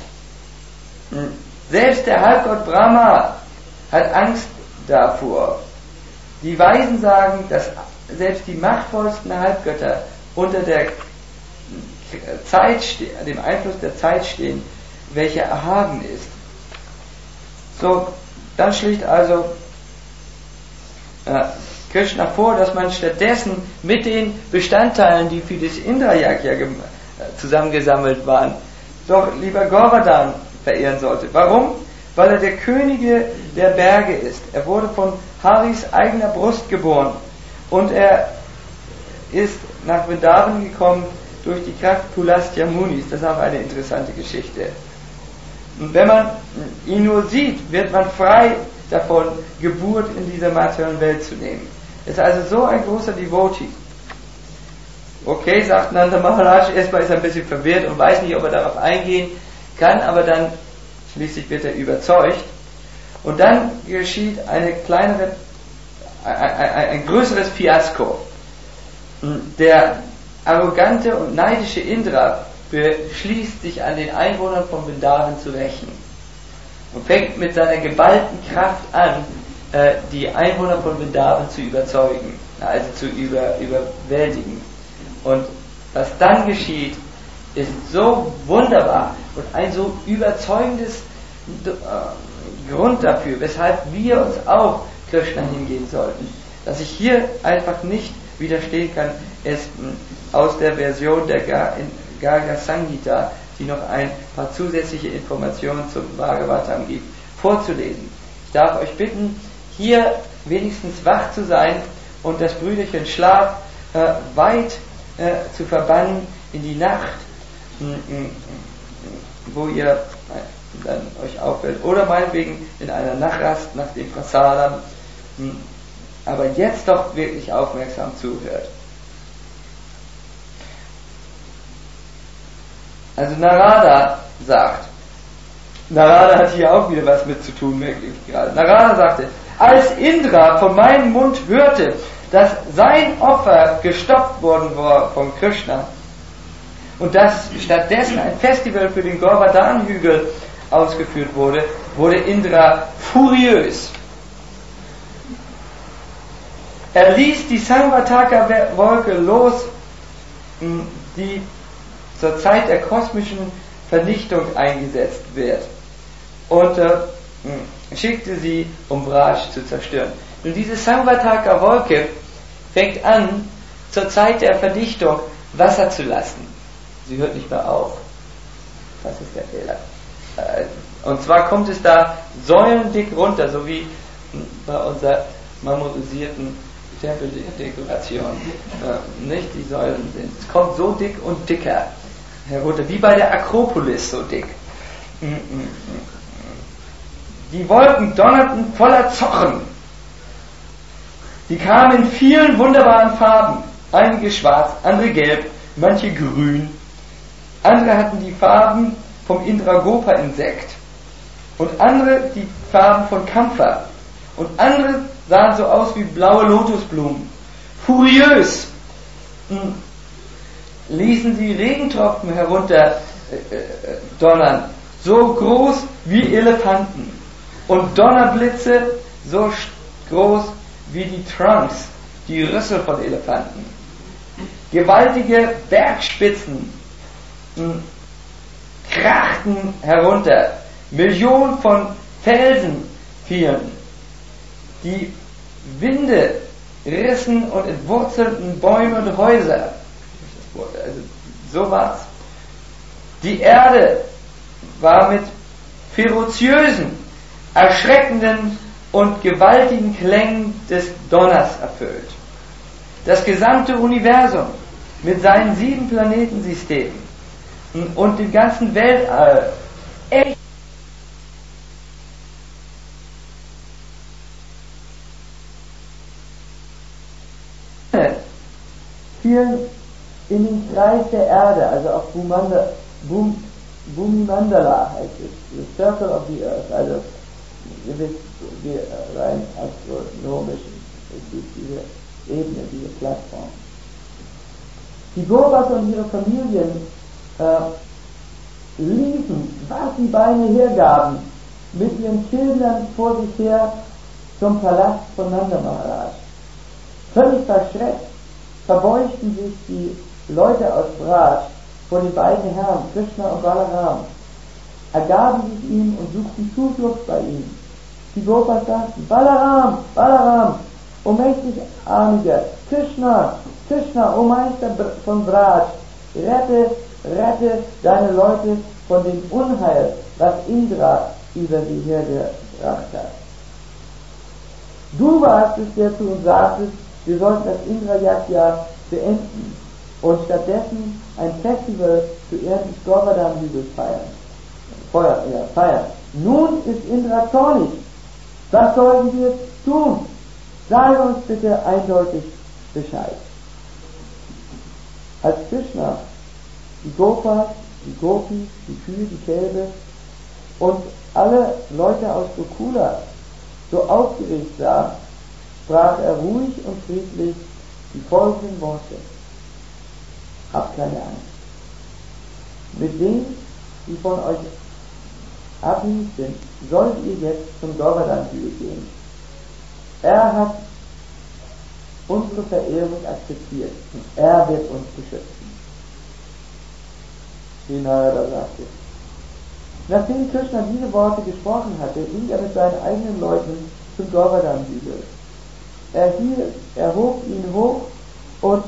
Selbst der Halbgott Brahma hat Angst davor. Die Weisen sagen, dass selbst die machtvollsten Halbgötter unter der Zeit stehen, dem Einfluss der Zeit stehen, welcher erhaben ist. So, dann schlägt also äh, Krishna vor, dass man stattdessen mit den Bestandteilen, die für das Indra-Yajna äh, zusammengesammelt waren, doch lieber Govardhan verehren sollte. Warum? Weil er der Könige der Berge ist. Er wurde von Haris eigener Brust geboren und er ist nach Vrindavan gekommen durch die Kraft Pulastya Munis. Das ist auch eine interessante Geschichte. Und wenn man ihn nur sieht, wird man frei davon, Geburt in dieser materiellen Welt zu nehmen. Er ist also so ein großer Devotee. Okay, sagt Nanda Maharaj, erstmal ist er ein bisschen verwirrt und weiß nicht, ob er darauf eingehen kann, aber dann schließlich wird er überzeugt. Und dann geschieht eine kleinere, ein, ein, ein größeres Fiasko. Der arrogante und neidische Indra beschließt, sich an den Einwohnern von Vrindavan zu rächen und fängt mit seiner geballten Kraft an, die Einwohner von Vrindavan zu überzeugen, also zu über, überwältigen. Und was dann geschieht, ist so wunderbar und ein so überzeugendes äh, Grund dafür, weshalb wir uns auch Krishna hingehen sollten, dass ich hier einfach nicht widerstehen kann, es mh, aus der Version der Garga Samhita, die noch ein paar zusätzliche Informationen zum Bhagavatam gibt, vorzulesen. Ich darf euch bitten, hier wenigstens wach zu sein und das Brüderchen Schlaf äh, weit äh, zu verbannen in die Nacht, wo ihr dann euch auffällt, oder meinetwegen in einer Nachtrast nach dem Prasadam, aber jetzt doch wirklich aufmerksam zuhört. Also Narada sagt, Narada hat hier auch wieder was mit zu tun, merke ich gerade. Narada sagte, als Indra von meinem Mund hörte, dass sein Opfer gestoppt worden war von Krishna und dass stattdessen ein Festival für den Govardhan-Hügel ausgeführt wurde, wurde Indra furiös. Er ließ die Samvataka-Wolke los, die zur Zeit der kosmischen Vernichtung eingesetzt wird, und äh, schickte sie, um Braj zu zerstören. Und diese Samvataka-Wolke fängt an, zur Zeit der Vernichtung Wasser zu lassen. Sie hört nicht mehr auf. Das ist der Fehler. Und zwar kommt es da säulendick runter, so wie bei unserer marmorisierten Tempeldekoration. Äh, nicht die Säulen sind. Es kommt so dick und dicker herunter, wie bei der Akropolis so dick. Die Wolken donnerten voller Zochen. Die kamen in vielen wunderbaren Farben. Einige schwarz, andere gelb, manche grün. Andere hatten die Farben vom Indragopa-Insekt. Und andere die Farben von Kampfer. Und andere sahen so aus wie blaue Lotusblumen. Furiös ließen sie Regentropfen herunter äh, äh, donnern, so groß wie Elefanten. Und Donnerblitze so groß wie die Trunks, die Rüssel von Elefanten. Gewaltige Bergspitzen mh, krachten herunter. Millionen von Felsen fielen. Die Winde rissen und entwurzelten Bäume und Häuser. Also, so war's. Die Erde war mit feroziösen, erschreckenden und gewaltigen Klängen des Donners erfüllt. Das gesamte Universum mit seinen sieben Planetensystemen und dem ganzen Weltall echt fielen in den Kreis der Erde, also auf Bhumanda, Bhum, Bhumimandala heißt es, the Circle of the Earth, also ihr wisst, wie rein astronomisch ist diese Ebene, diese Plattform. Die Gopas und ihre Familien äh, liefen, was die Beine hergaben, mit ihren Kindern vor sich her zum Palast von Nanda Maharaj. Völlig verschreckt verbeugten sich die Leute aus Braj vor den beiden Herren, Krishna und Balaram, ergaben sich ihm und suchten Zuflucht bei ihm. Die Gopas sagten: Balaram, Balaram, o mächtig armiger, Krishna, Krishna, o Meister von Braj, rette, rette deine Leute von dem Unheil, was Indra über sie hergebracht hat. Du warst es, der zu uns sagtest, wir sollten das Indra-Yajna beenden und stattdessen ein Festival zu Ehren des Govardhan-Hügels feiern. Feuer, ja, feiern. Nun ist Indra zornig. Was sollten wir tun? Sage uns bitte eindeutig Bescheid. Als Krishna die Gopas, die Gopis, die Kühe, die Kälbe und alle Leute aus Gokula so aufgeregt sah, sprach er ruhig und friedlich die folgenden Worte: Habt keine Angst. Mit denen, die von euch abhängig sind, sollt ihr jetzt zum Govardhan-Hügel gehen. Er hat unsere Verehrung akzeptiert und er wird uns beschützen. Wie Narada sagte. Nachdem Krishna diese Worte gesprochen hatte, ging er mit seinen eigenen Leuten zum Govardhan-Hügel. Er, hielt, er hob ihn hoch und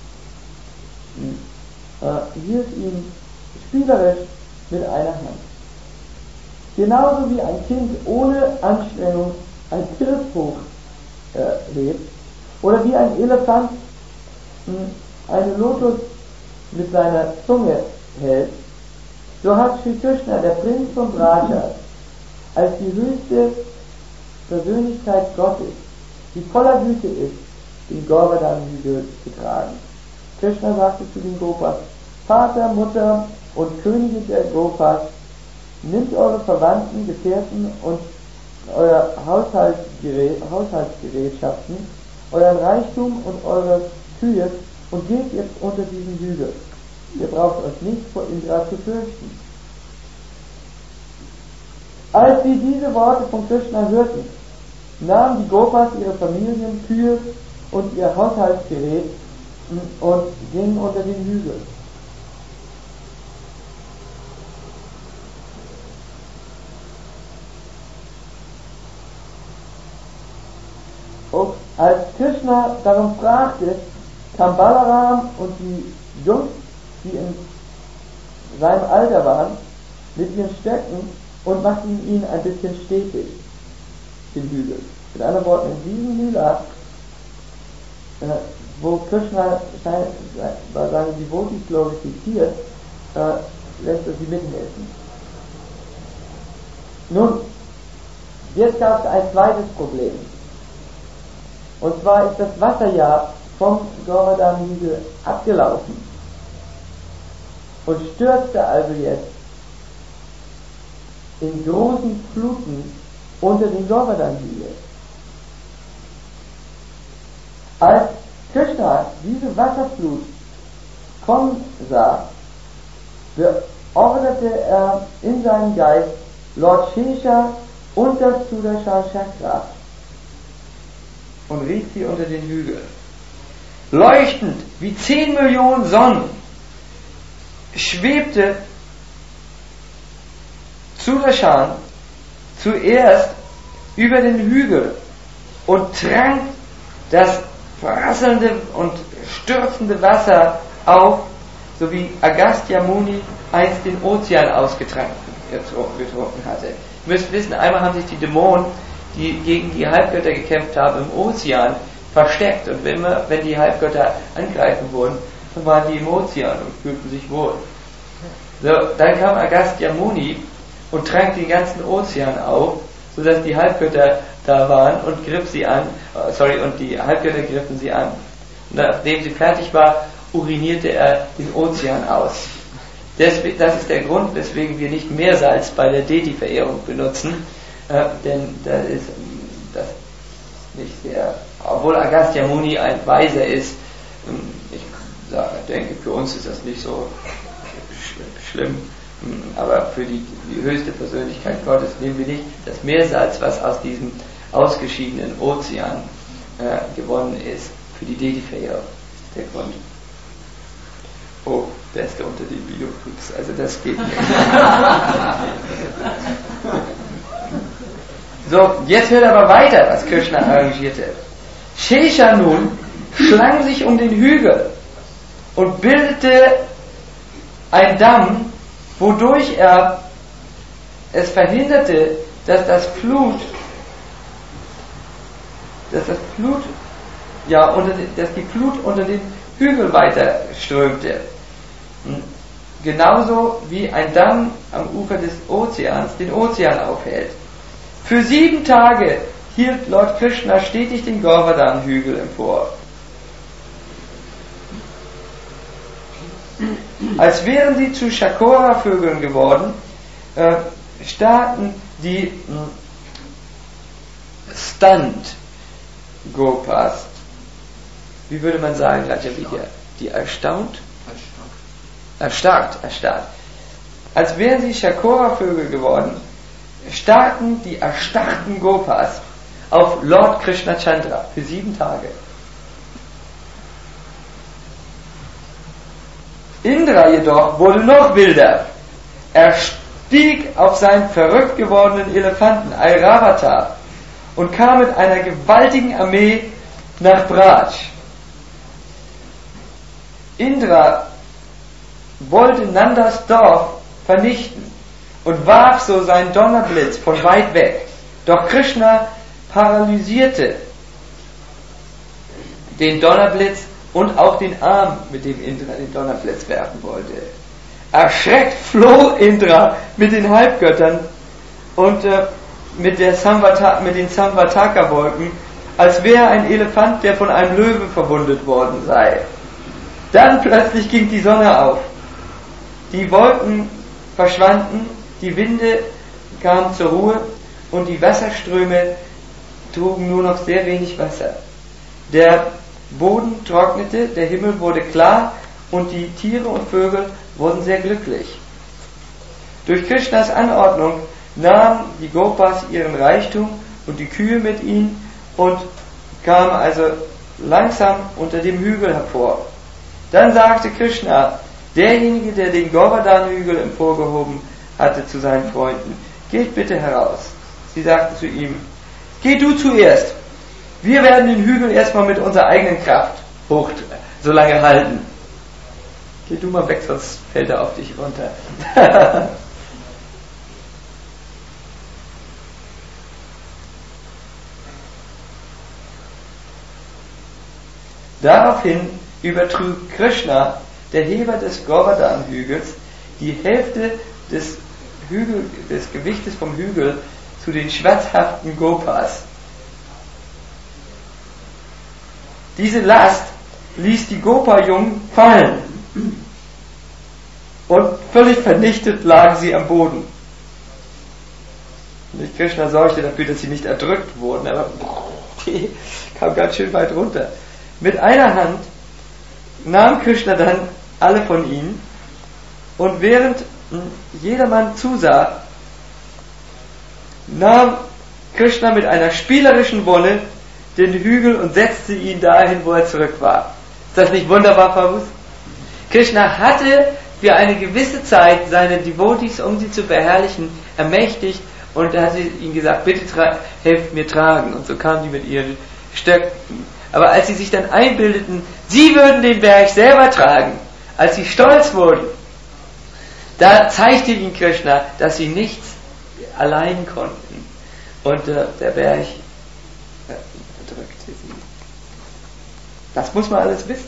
äh, hielt ihn spielerisch mit einer Hand. Genauso wie ein Kind ohne Anstrengung ein Tritt hoch äh, hebt oder wie ein Elefant mh, eine Lotus mit seiner Zunge hält, so hat Sri Krishna, der Prinz von Braja, als die höchste Persönlichkeit Gottes, die voller Güte ist, den Govardhan-Hügel getragen. Krishna sagte zu den Gopas: Vater, Mutter und Könige der Gopas, nimmt eure Verwandten, Gefährten und euer Haushaltsgerät, Haushaltsgerätschaften euren Reichtum und eure Kühe und geht jetzt unter diesen Hügel. Ihr braucht euch nicht vor Indra zu fürchten. Als sie diese Worte von Krishna hörten, nahmen die Gopas ihre Familien, Kühe und ihr Haushaltsgerät und gingen unter den Hügel. Und als Krishna darum fragte, kam Balaram und die Jungs, die in seinem Alter waren, mit ihren Stöcken und machten ihn ein bisschen stetig, den Hügel. Mit anderen Worten, in diesem Lila, äh, wo Krishna bei seinen Devotees glorifiziert, äh, lässt er sie mithelfen. Nun, jetzt gab es ein zweites Problem. Und zwar ist das Wasser ja vom Govardhan-Hügel abgelaufen und stürzte also jetzt in großen Fluten unter den Govardhan-Hügel. Als Krishna diese Wasserflut kommen sah, beorderte er in seinem Geist Lord Shesha und das Sudarshan Chakra und rief sie unter den Hügel. Leuchtend wie zehn Millionen Sonnen schwebte Sudarshan zuerst über den Hügel und trank das prasselnde und stürzende Wasser auf, so wie Agastya Muni einst den Ozean ausgetrunken getrunken hatte. Ihr müsst wissen, einmal haben sich die Dämonen, die gegen die Halbgötter gekämpft haben, im Ozean versteckt, und wenn, immer, wenn die Halbgötter angreifen wurden, dann waren die im Ozean und fühlten sich wohl. So, dann kam Agastya Muni und trank den ganzen Ozean auf, sodass die Halbgötter da waren und griff sie an, sorry, und die Halbgötter griffen sie an. Und nachdem sie fertig war, urinierte er den Ozean aus. Deswegen, das ist der Grund, weswegen wir nicht Meersalz bei der Deity-Verehrung benutzen, äh, denn das ist das nicht sehr, obwohl Agastya Muni ein Weiser ist, ich denke, für uns ist das nicht so sch- schlimm, aber für die, die höchste Persönlichkeit Gottes nehmen wir nicht das Meersalz, was aus diesem ausgeschiedenen Ozean äh, gewonnen ist, für die Deity-Verehrung. Das ist der Grund. Oh, Beste unter den Videoclips, also das geht nicht. So, jetzt hört aber weiter, was Krishna arrangierte. Shesha nun schlang sich um den Hügel und bildete einen Damm, wodurch er es verhinderte, dass das Flut, dass das Flut, ja, unter den, dass die Flut unter den Hügel weiter strömte. Genauso wie ein Damm am Ufer des Ozeans den Ozean aufhält. Für sieben Tage hielt Lord Krishna stetig den Govardhan-Hügel empor. Als wären sie zu Shakora-Vögeln geworden, äh, starrten die äh, Stunt-Gopas, wie würde man sagen, Rajavidya, die erstaunt? Erstarrt, erstarrt. Als wären sie Shakora-Vögel geworden, starrten die erstarrten Gopas auf Lord Krishna Chandra für sieben Tage. Indra jedoch wurde noch wilder. Er stieg auf seinen verrückt gewordenen Elefanten Airavata und kam mit einer gewaltigen Armee nach Braj. Indra wollte Nandas Dorf vernichten und warf so seinen Donnerblitz von weit weg. Doch Krishna paralysierte den Donnerblitz und auch den Arm, mit dem Indra den Donnerblitz werfen wollte. Erschreckt floh Indra mit den Halbgöttern und äh, mit, der Samvata, mit den Samvataka-Wolken, als wäre ein Elefant, der von einem Löwe verwundet worden sei. Dann plötzlich ging die Sonne auf. Die Wolken verschwanden, die Winde kamen zur Ruhe und die Wasserströme trugen nur noch sehr wenig Wasser. Der Boden trocknete, der Himmel wurde klar und die Tiere und Vögel wurden sehr glücklich. Durch Krishnas Anordnung nahmen die Gopas ihren Reichtum und die Kühe mit ihnen und kamen also langsam unter dem Hügel hervor. Dann sagte Krishna, derjenige, der den Govardhan-Hügel emporgehoben hatte, zu seinen Freunden: Geht bitte heraus. Sie sagten zu ihm: Geh du zuerst. Wir werden den Hügel erstmal mit unserer eigenen Kraft hoch so lange halten. Geh du mal weg, sonst fällt er auf dich runter. Daraufhin übertrug Krishna, der Heber des Govardhan-Hügels, die Hälfte des, Hügel, des Gewichtes vom Hügel zu den schwatzhaften Gopas. Diese Last ließ die Gopa-Jungen fallen und völlig vernichtet lagen sie am Boden. Und Krishna sorgte dafür, dass sie nicht erdrückt wurden, aber die kamen ganz schön weit runter. Mit einer Hand nahm Krishna dann alle von ihnen und während jedermann zusah, nahm Krishna mit einer spielerischen Wonne den Hügel und setzte ihn dahin, wo er zurück war. Ist das nicht wunderbar, Prabhus? Krishna hatte für eine gewisse Zeit seine Devotees, um sie zu verherrlichen, ermächtigt und er hat ihnen gesagt, bitte tra- helft mir tragen. Und so kamen die mit ihren Stöcken. Aber als sie sich dann einbildeten, sie würden den Berg selber tragen, als sie stolz wurden, da zeigte ihnen Krishna, dass sie nichts allein konnten. Und äh, der Berg äh, drückte sie. Das muss man alles wissen.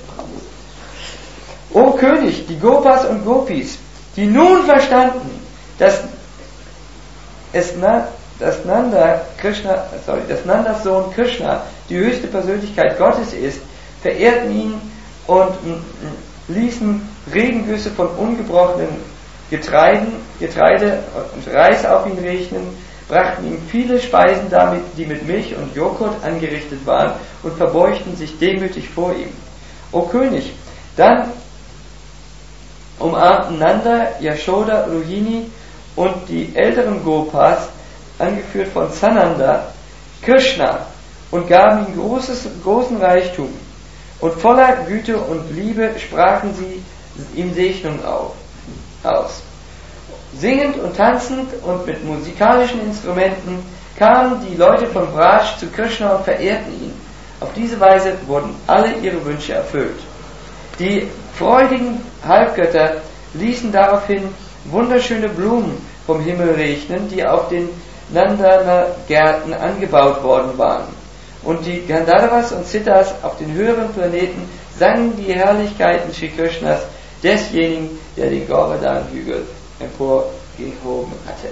O König, die Gopas und Gopis, die nun verstanden, dass es na, dass Nanda Krishna, sorry, dass Nandas Sohn Krishna die höchste Persönlichkeit Gottes ist, verehrten ihn und m, m, ließen Regengüsse von ungebrochenen Getreiden, Getreide und Reis auf ihn regnen, brachten ihm viele Speisen damit, die mit Milch und Joghurt angerichtet waren, und verbeugten sich demütig vor ihm. O König, dann umarmten Nanda, Yashoda, Rohini und die älteren Gopas, angeführt von Sananda, Krishna, und gaben ihm großes, großen Reichtum. Und voller Güte und Liebe sprachen sie ihm Segnung auf, aus. Singend und tanzend und mit musikalischen Instrumenten kamen die Leute von Braj zu Krishna und verehrten ihn. Auf diese Weise wurden alle ihre Wünsche erfüllt. Die freudigen Halbgötter ließen daraufhin wunderschöne Blumen vom Himmel regnen, die auf den Nandana-Gärten angebaut worden waren. Und die Gandharvas und Siddhas auf den höheren Planeten sangen die Herrlichkeiten Shri Krishnas, desjenigen, der den Govardhan-Hügel emporgehoben hatte.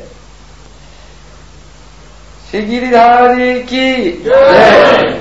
Shri Giridhari ki Jai!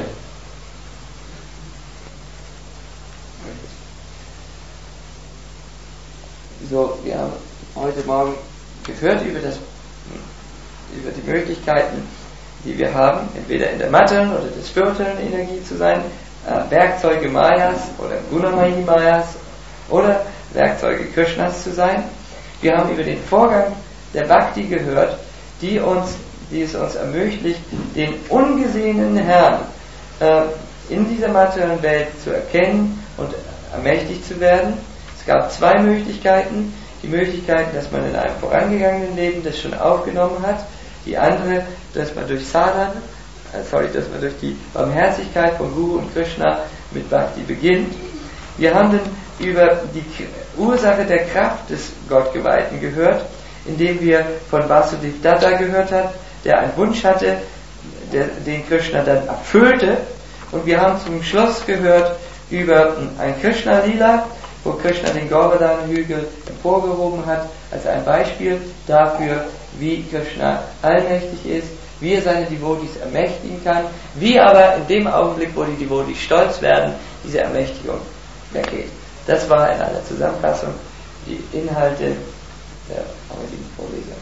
So, wir haben heute Morgen gehört über, das, über die Möglichkeiten, die wir haben, entweder in der materiellen oder der spirituellen Energie zu sein, äh, Werkzeuge Mayas oder Gunamayi Mayas oder Werkzeuge Krishnas zu sein. Wir haben über den Vorgang der Bhakti gehört, die, uns, die es uns ermöglicht, den ungesehenen Herrn äh, in dieser materiellen Welt zu erkennen und ermächtigt zu werden. Es gab zwei Möglichkeiten. Die Möglichkeit, dass man in einem vorangegangenen Leben das schon aufgenommen hat. Die andere, dass man durch Sadhana, äh, sorry, dass man durch die Barmherzigkeit von Guru und Krishna mit Bhakti beginnt. Wir haben dann über die Ursache der Kraft des Gottgeweihten gehört, indem wir von Vasudev Datta gehört haben, der einen Wunsch hatte, der, den Krishna dann erfüllte. Und wir haben zum Schluss gehört über ein Krishna-Lila, wo Krishna den Govardhan-Hügel emporgehoben hat, als ein Beispiel dafür, wie Krishna allmächtig ist, wie er seine Devotees ermächtigen kann, wie aber in dem Augenblick, wo die Devotees stolz werden, diese Ermächtigung weggeht. Das war in einer Zusammenfassung die Inhalte der heutigen Vorlesung.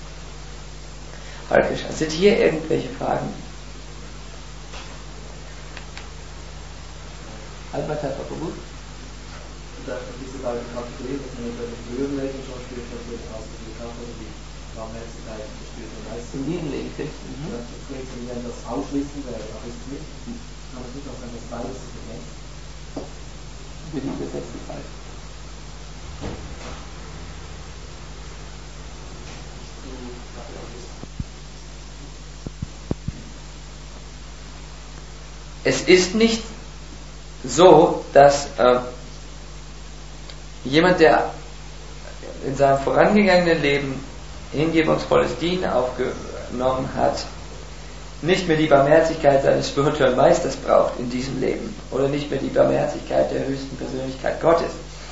Hare Krishna. Sind hier irgendwelche Fragen? Alberta Prabhu. Diese beiden Kategorien, dass man bei den früheren Leben schon spirituell wird, also die Kraft oder die Barmherzigkeit der spirituellen Im diesen Leben kriegst du. Mhm. Das klingt so, wie wenn das ausschließen wäre, aber ist es nicht. Kann es nicht auch sein, dass beides sich ergänzt? Mit dem gesetzten Fall. Es ist nicht so, dass äh, jemand, der in seinem vorangegangenen Leben hingebungsvolles Dienen aufgenommen hat, nicht mehr die Barmherzigkeit seines spirituellen Meisters braucht in diesem Leben oder nicht mehr die Barmherzigkeit der höchsten Persönlichkeit Gottes.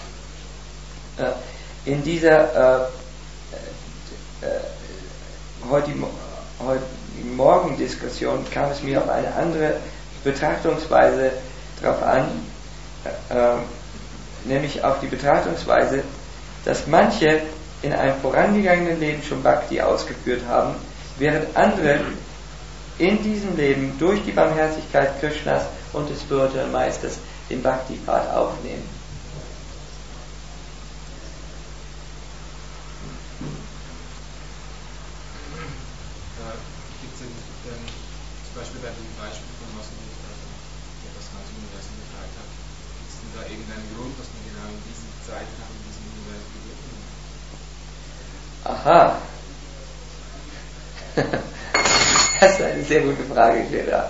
Äh, in dieser äh, äh, heutigen, heutigen Morgen-Diskussion kam es mir auf eine andere Betrachtungsweise darauf an, äh, nämlich auf die Betrachtungsweise, dass manche in einem vorangegangenen Leben schon Bhakti ausgeführt haben, während andere in diesem Leben durch die Barmherzigkeit Krishnas und des spirituellen Meisters den Bhakti-Pfad aufnehmen. Gibt es ähm, zum Beispiel bei dem Beispiel von Massenlicht, also der das ganze Universum befreit hat, gibt es denn da irgendeinen Grund, dass man genau in diesen Zeiten nach in diesem Universum gewirkt wird? Aha. Das ist eine sehr gute Frage, Gerda.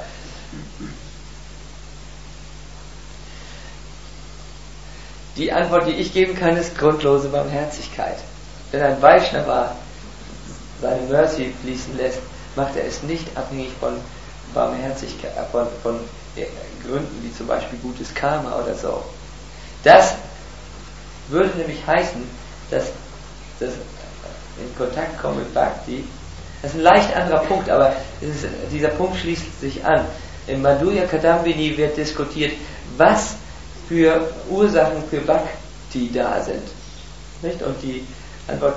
Die Antwort, die ich geben kann, ist grundlose Barmherzigkeit. Wenn ein Vaishnava seine Mercy fließen lässt, macht er es nicht abhängig von Barmherzigkeit, von, von Gründen wie zum Beispiel gutes Karma oder so. Das würde nämlich heißen, dass das in Kontakt kommen mit Bhakti. Das ist ein leicht anderer Punkt, aber ist, dieser Punkt schließt sich an. Im Madhurya Kadambini wird diskutiert, was für Ursachen für Bhakti da sind. Nicht? Und die Antwort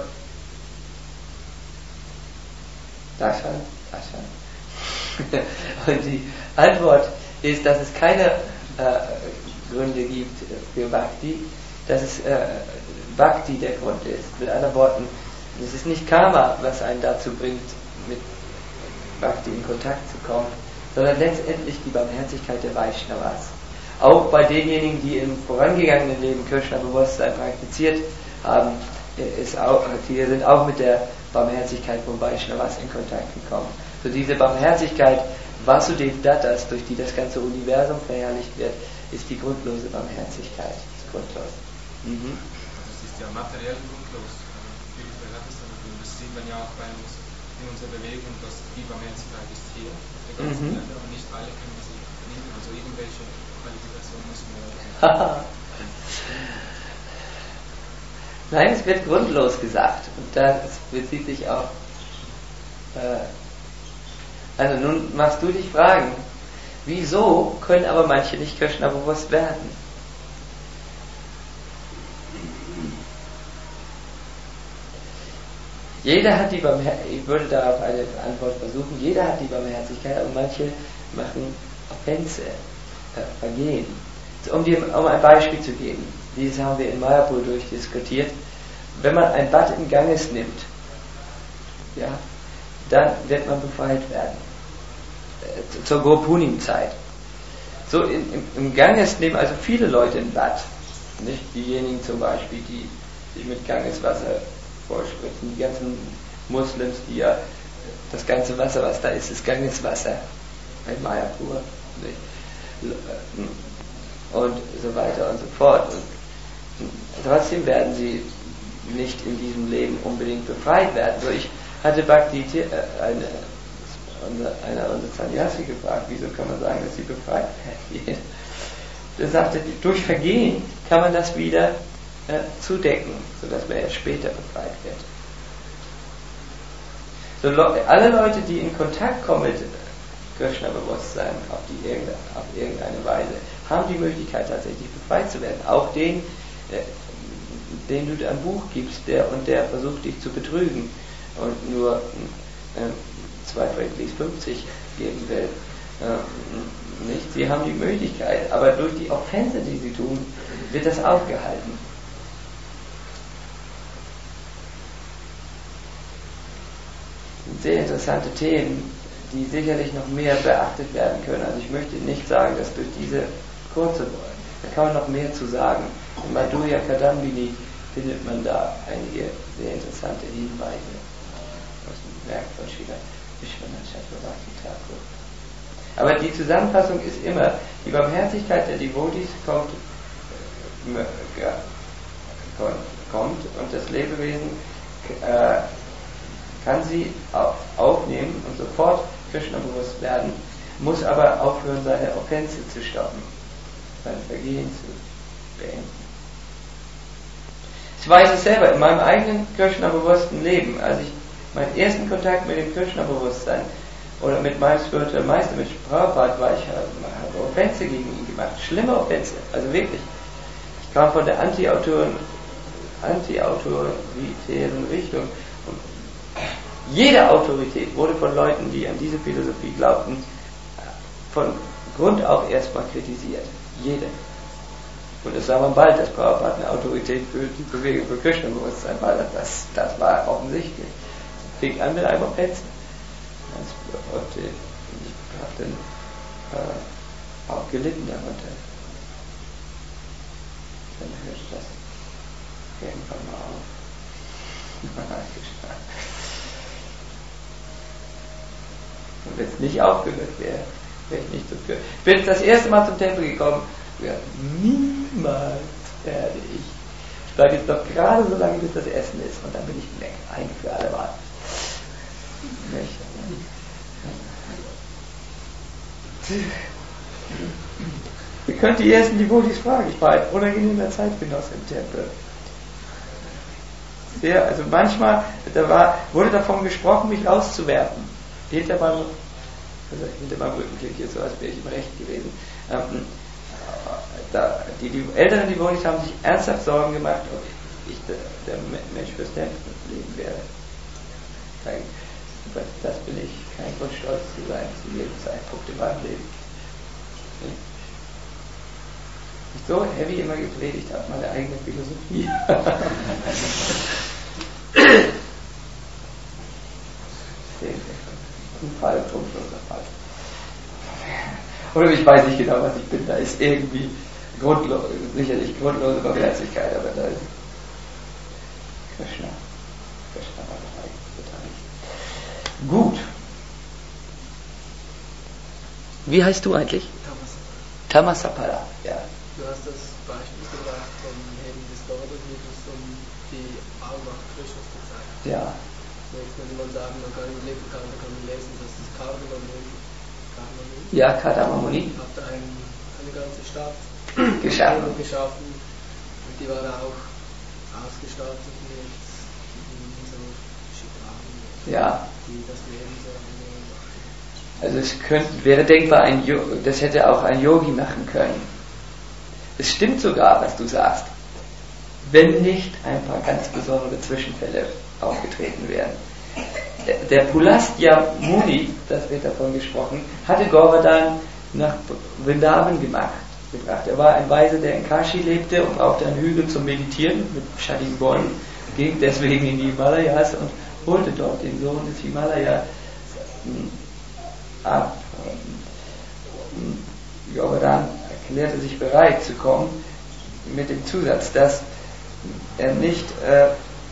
Darshan, Darshan. Und die Antwort ist, dass es keine äh, Gründe gibt für Bhakti, dass es äh, Bhakti der Grund ist. Mit anderen Worten, es ist nicht Karma, was einen dazu bringt, mit Bhakti in Kontakt zu kommen, sondern letztendlich die Barmherzigkeit der Vaishnavas. Auch bei denjenigen, die im vorangegangenen Leben Krishna-Bewusstsein praktiziert haben, ist auch, die sind auch mit der Barmherzigkeit von Vaishnavas in Kontakt gekommen. So diese Barmherzigkeit Vasudev Dattas, durch die das ganze Universum verherrlicht wird, ist die grundlose Barmherzigkeit. Das ist grundlos. Mhm. Das ist ja materiell grundlos. Das sieht man ja auch bei uns in unserer Bewegung, dass die Barmherzigkeit ist hier, auf der ganzen Mhm. Welt, aber nicht alle können sie nehmen. Also irgendwelche Qualifikationen müssen wir. Nein, es wird grundlos gesagt. Und das bezieht sich auf. Äh, also nun machst du dich fragen, wieso können aber manche nicht Krishna bewusst werden? Jeder hat die Barmherzigkeit, ich würde darauf eine Antwort versuchen, jeder hat die Barmherzigkeit, aber manche machen Offense, äh, Vergehen. Um, dir, um ein Beispiel zu geben, dieses haben wir in Mayapur durchdiskutiert. Wenn man ein Bad im Ganges nimmt, ja, dann wird man befreit werden. Äh, zur Gopunim-Zeit. So in, im, im Ganges nehmen also viele Leute ein Bad. Nicht diejenigen zum Beispiel, die sich mit Gangeswasser vorspritzen. Die ganzen Muslims, die ja das ganze Wasser, was da ist, ist Gangeswasser. Ein Mayapur. Und so weiter und so fort. Und trotzdem werden sie nicht in diesem Leben unbedingt befreit werden. So, ich hatte Bhakti, eine, einer unserer Sannyasi gefragt, wieso kann man sagen, dass sie befreit werden? Er sagte, durch Vergehen kann man das wieder äh, zudecken, sodass man erst später befreit wird. So, alle Leute, die in Kontakt kommen mit Krishna-Bewusstsein auf, die, auf irgendeine Weise, haben die Möglichkeit tatsächlich befreit zu werden. Auch den, äh, den du ein Buch gibst, der und der versucht dich zu betrügen und nur äh, zwei Friedlichs fünfzig geben will. Äh, nicht, sie haben die Möglichkeit, aber durch die Offense, die sie tun, wird das aufgehalten. Das sind sehr interessante Themen, die sicherlich noch mehr beachtet werden können. Also ich möchte nicht sagen, dass durch diese kurze, da kann man noch mehr zu sagen. In Madhurya Kadambini findet man da einige sehr interessante Hinweise aus dem Werk von Srila Vishwanath Chakravarti Thakur. Aber die Zusammenfassung ist immer, die Barmherzigkeit der Devotees kommt, äh, kommt und das Lebewesen äh, kann sie aufnehmen und sofort Krishna bewusst werden, muss aber aufhören, seine Offense zu stoppen, sein Vergehen zu beenden. Ich weiß es selber, in meinem eigenen Krishna-bewussten Leben, als ich meinen ersten Kontakt mit dem Krishna-Bewusstsein oder mit meinem spirituellen Meister, mit Prabhupada, war ich, habe Offense gegen ihn gemacht, schlimme Offense, also wirklich. Ich kam von der anti-autoritären Richtung und jede Autorität wurde von Leuten, die an diese Philosophie glaubten, von Grund auf erstmal kritisiert. Jede. Und es sah man bald, dass Prabhupada eine Autorität für die Bewegung für Krishna-Bewusstsein war. Das, das war offensichtlich. Fing an mit einem Offense. Und ich habe dann äh, auch gelitten darunter. Dann hört das irgendwann mal auf. Und wenn es nicht aufgehört wäre, wäre ich nicht so für. Ich bin das erste Mal zum Tempel gekommen, ja, niemals werde ich. Ich bleibe jetzt noch gerade so lange, bis das Essen ist, und dann bin ich weg. Ein für alle Mal. Ihr könnt die ersten Devotees fragen. Ich war ein unangenehmer Zeitgenosse im Tempel. Sehr, also manchmal da war, wurde davon gesprochen, mich rauszuwerfen. Hinter meinem, also hinter meinem Rücken klingt jetzt so, als wäre ich im Recht gewesen. Ähm, da, die, die älteren Devotees haben sich ernsthaft Sorgen gemacht, ob ich der, der Mensch fürs Tempelleben wäre. Kein, das bin ich, kein Grund stolz zu sein, zu jedem Zeitpunkt in meinem Leben. Ich so heavy immer gepredigt habe, meine eigene Philosophie. Ein Fall, trostloser Fall. Oder ich weiß nicht genau, was ich bin. Da ist irgendwie grundlo- sicherlich grundlose Barmherzigkeit, aber da ist Krishna. Krishna war beteiligt. Gut. Wie heißt du eigentlich? Tamasapala. Ja. Du hast das Beispiel gebracht vom Heben des Gauderblutes, um die Allmacht Krishnas zu zeigen. Ja. Jetzt könnte man sagen, man kann im Lebenskarte kann man lesen, dass das Kardamamuni Ja, Kadamamuni hat ein, eine ganze Stadt geschaffen. geschaffen und die war auch ausgestattet mit so Schikaden, Ja. die das Leben so angenehm machen. Also es könnte, wäre denkbar, ein Yo- das hätte auch ein Yogi machen können. Es stimmt sogar, was du sagst, wenn nicht ein paar ganz besondere Zwischenfälle aufgetreten wären. Der, der Pulastya Muni, das wird davon gesprochen, hatte Govardhan nach Vrindavan gemacht, gebracht. Er war ein Weise, der in Kashi lebte und brauchte einen Hügel zum Meditieren mit schattigen Bäumen, ging deswegen in die Himalayas und holte dort den Sohn des Himalaya ab. Govardhan erklärte sich bereit zu kommen, mit dem Zusatz, dass er nicht äh,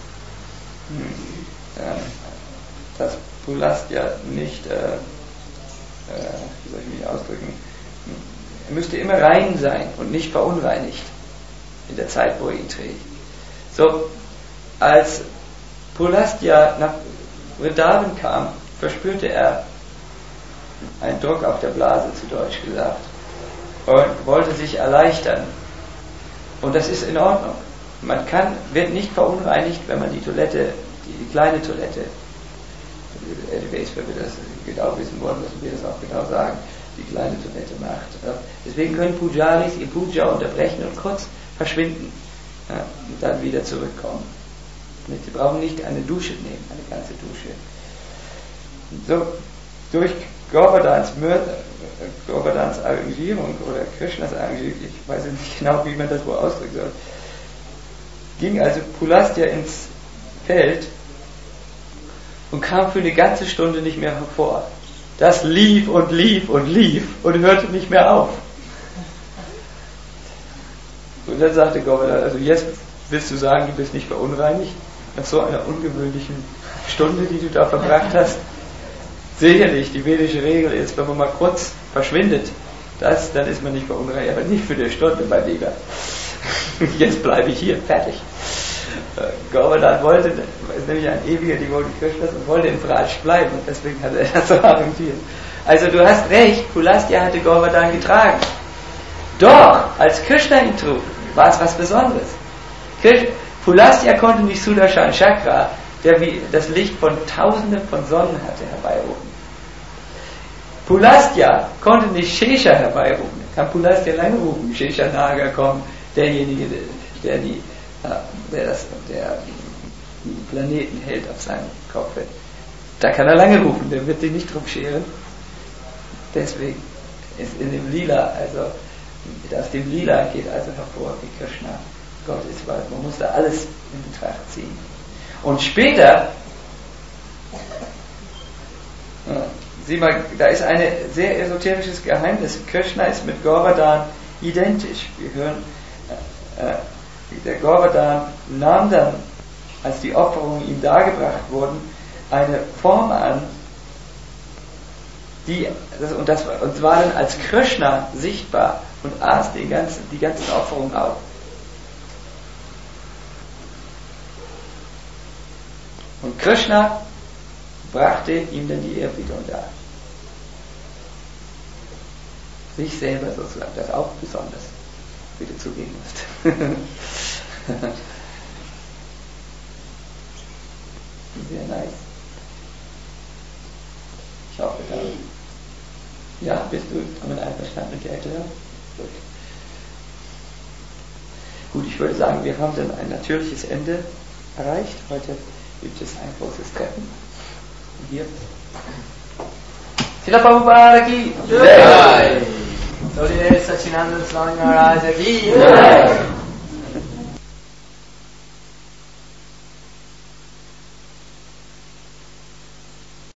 dass Pulastya nicht, äh, äh, wie soll ich mich ausdrücken, er müsste immer rein sein und nicht verunreinigt in der Zeit, wo er ihn trägt. So, als Pulastya nach Vrindavan kam, verspürte er einen Druck auf der Blase, zu Deutsch gesagt, und wollte sich erleichtern. Und das ist in Ordnung. Man kann, wird nicht verunreinigt, wenn man die Toilette, die, die kleine Toilette, wenn wir das genau wissen wollen, müssen wir das auch genau sagen, die kleine Toilette macht. Deswegen können Pujaris ihr Puja unterbrechen und kurz verschwinden und dann wieder zurückkommen. Sie brauchen nicht eine Dusche nehmen, eine ganze Dusche. So, durch Govardhans, Govardhans Arrangierung oder Krishnas Arrangierung, ich weiß nicht genau, wie man das wohl ausdrücken soll, ging also Pulastya ins Feld und kam für eine ganze Stunde nicht mehr hervor. Das lief und lief und lief und hörte nicht mehr auf. Und dann sagte Govardhan, also jetzt willst du sagen, du bist nicht verunreinigt nach so einer ungewöhnlichen Stunde, die du da verbracht hast? Sicherlich, die vedische Regel ist, wenn man mal kurz verschwindet, das, dann ist man nicht verunreinigt, aber nicht für eine Stunde, mein Lieber. Jetzt bleibe ich hier, fertig. Govardhan wollte, ist nämlich ein ewiger Devotee Krishnas und wollte im Vraj bleiben und deswegen hat er das so arrangiert. Also du hast recht, Pulastya hatte Govardhan getragen. Doch, als Krishna ihn trug, war es was Besonderes. Pulastya konnte nicht Sudarshan Chakra, der wie das Licht von Tausenden von Sonnen hatte, herbeirufen. Pulastya konnte nicht Shesha herbeirufen. Kann Pulastya lange rufen, Shesha Naga kommt, derjenige, der die, der, das, der die Planeten hält auf seinem Kopf. Da kann er lange rufen, der wird sich nicht drum scheren. Deswegen ist in dem Lila, also aus dem Lila geht also hervor, wie Krishna Gott ist, weil man muss da alles in Betracht ziehen. Und später, sieh mal, da ist ein sehr esoterisches Geheimnis. Krishna ist mit Govardhan identisch. Wir hören, äh, der Govardhan nahm dann, als die Opferungen ihm dargebracht wurden, eine Form an, die, das, und, das, und war dann als Krishna sichtbar und aß die ganzen, die ganzen Opferungen auf. Und Krishna brachte ihm dann die Ehrerbietung dar. Sich selber sozusagen, das auch besonders, wie du zugeben musst. Sehr nice. Ich hoffe, dann. Ja, bist du damit einverstanden mit der Erklärung? Gut. Gut, ich würde sagen, wir haben dann ein natürliches Ende erreicht. Heute gibt es ein großes Treffen. Und hier. Srila Prabhupada ki Jai. Jai. Sachinanda Swami Maharaj ki Jai.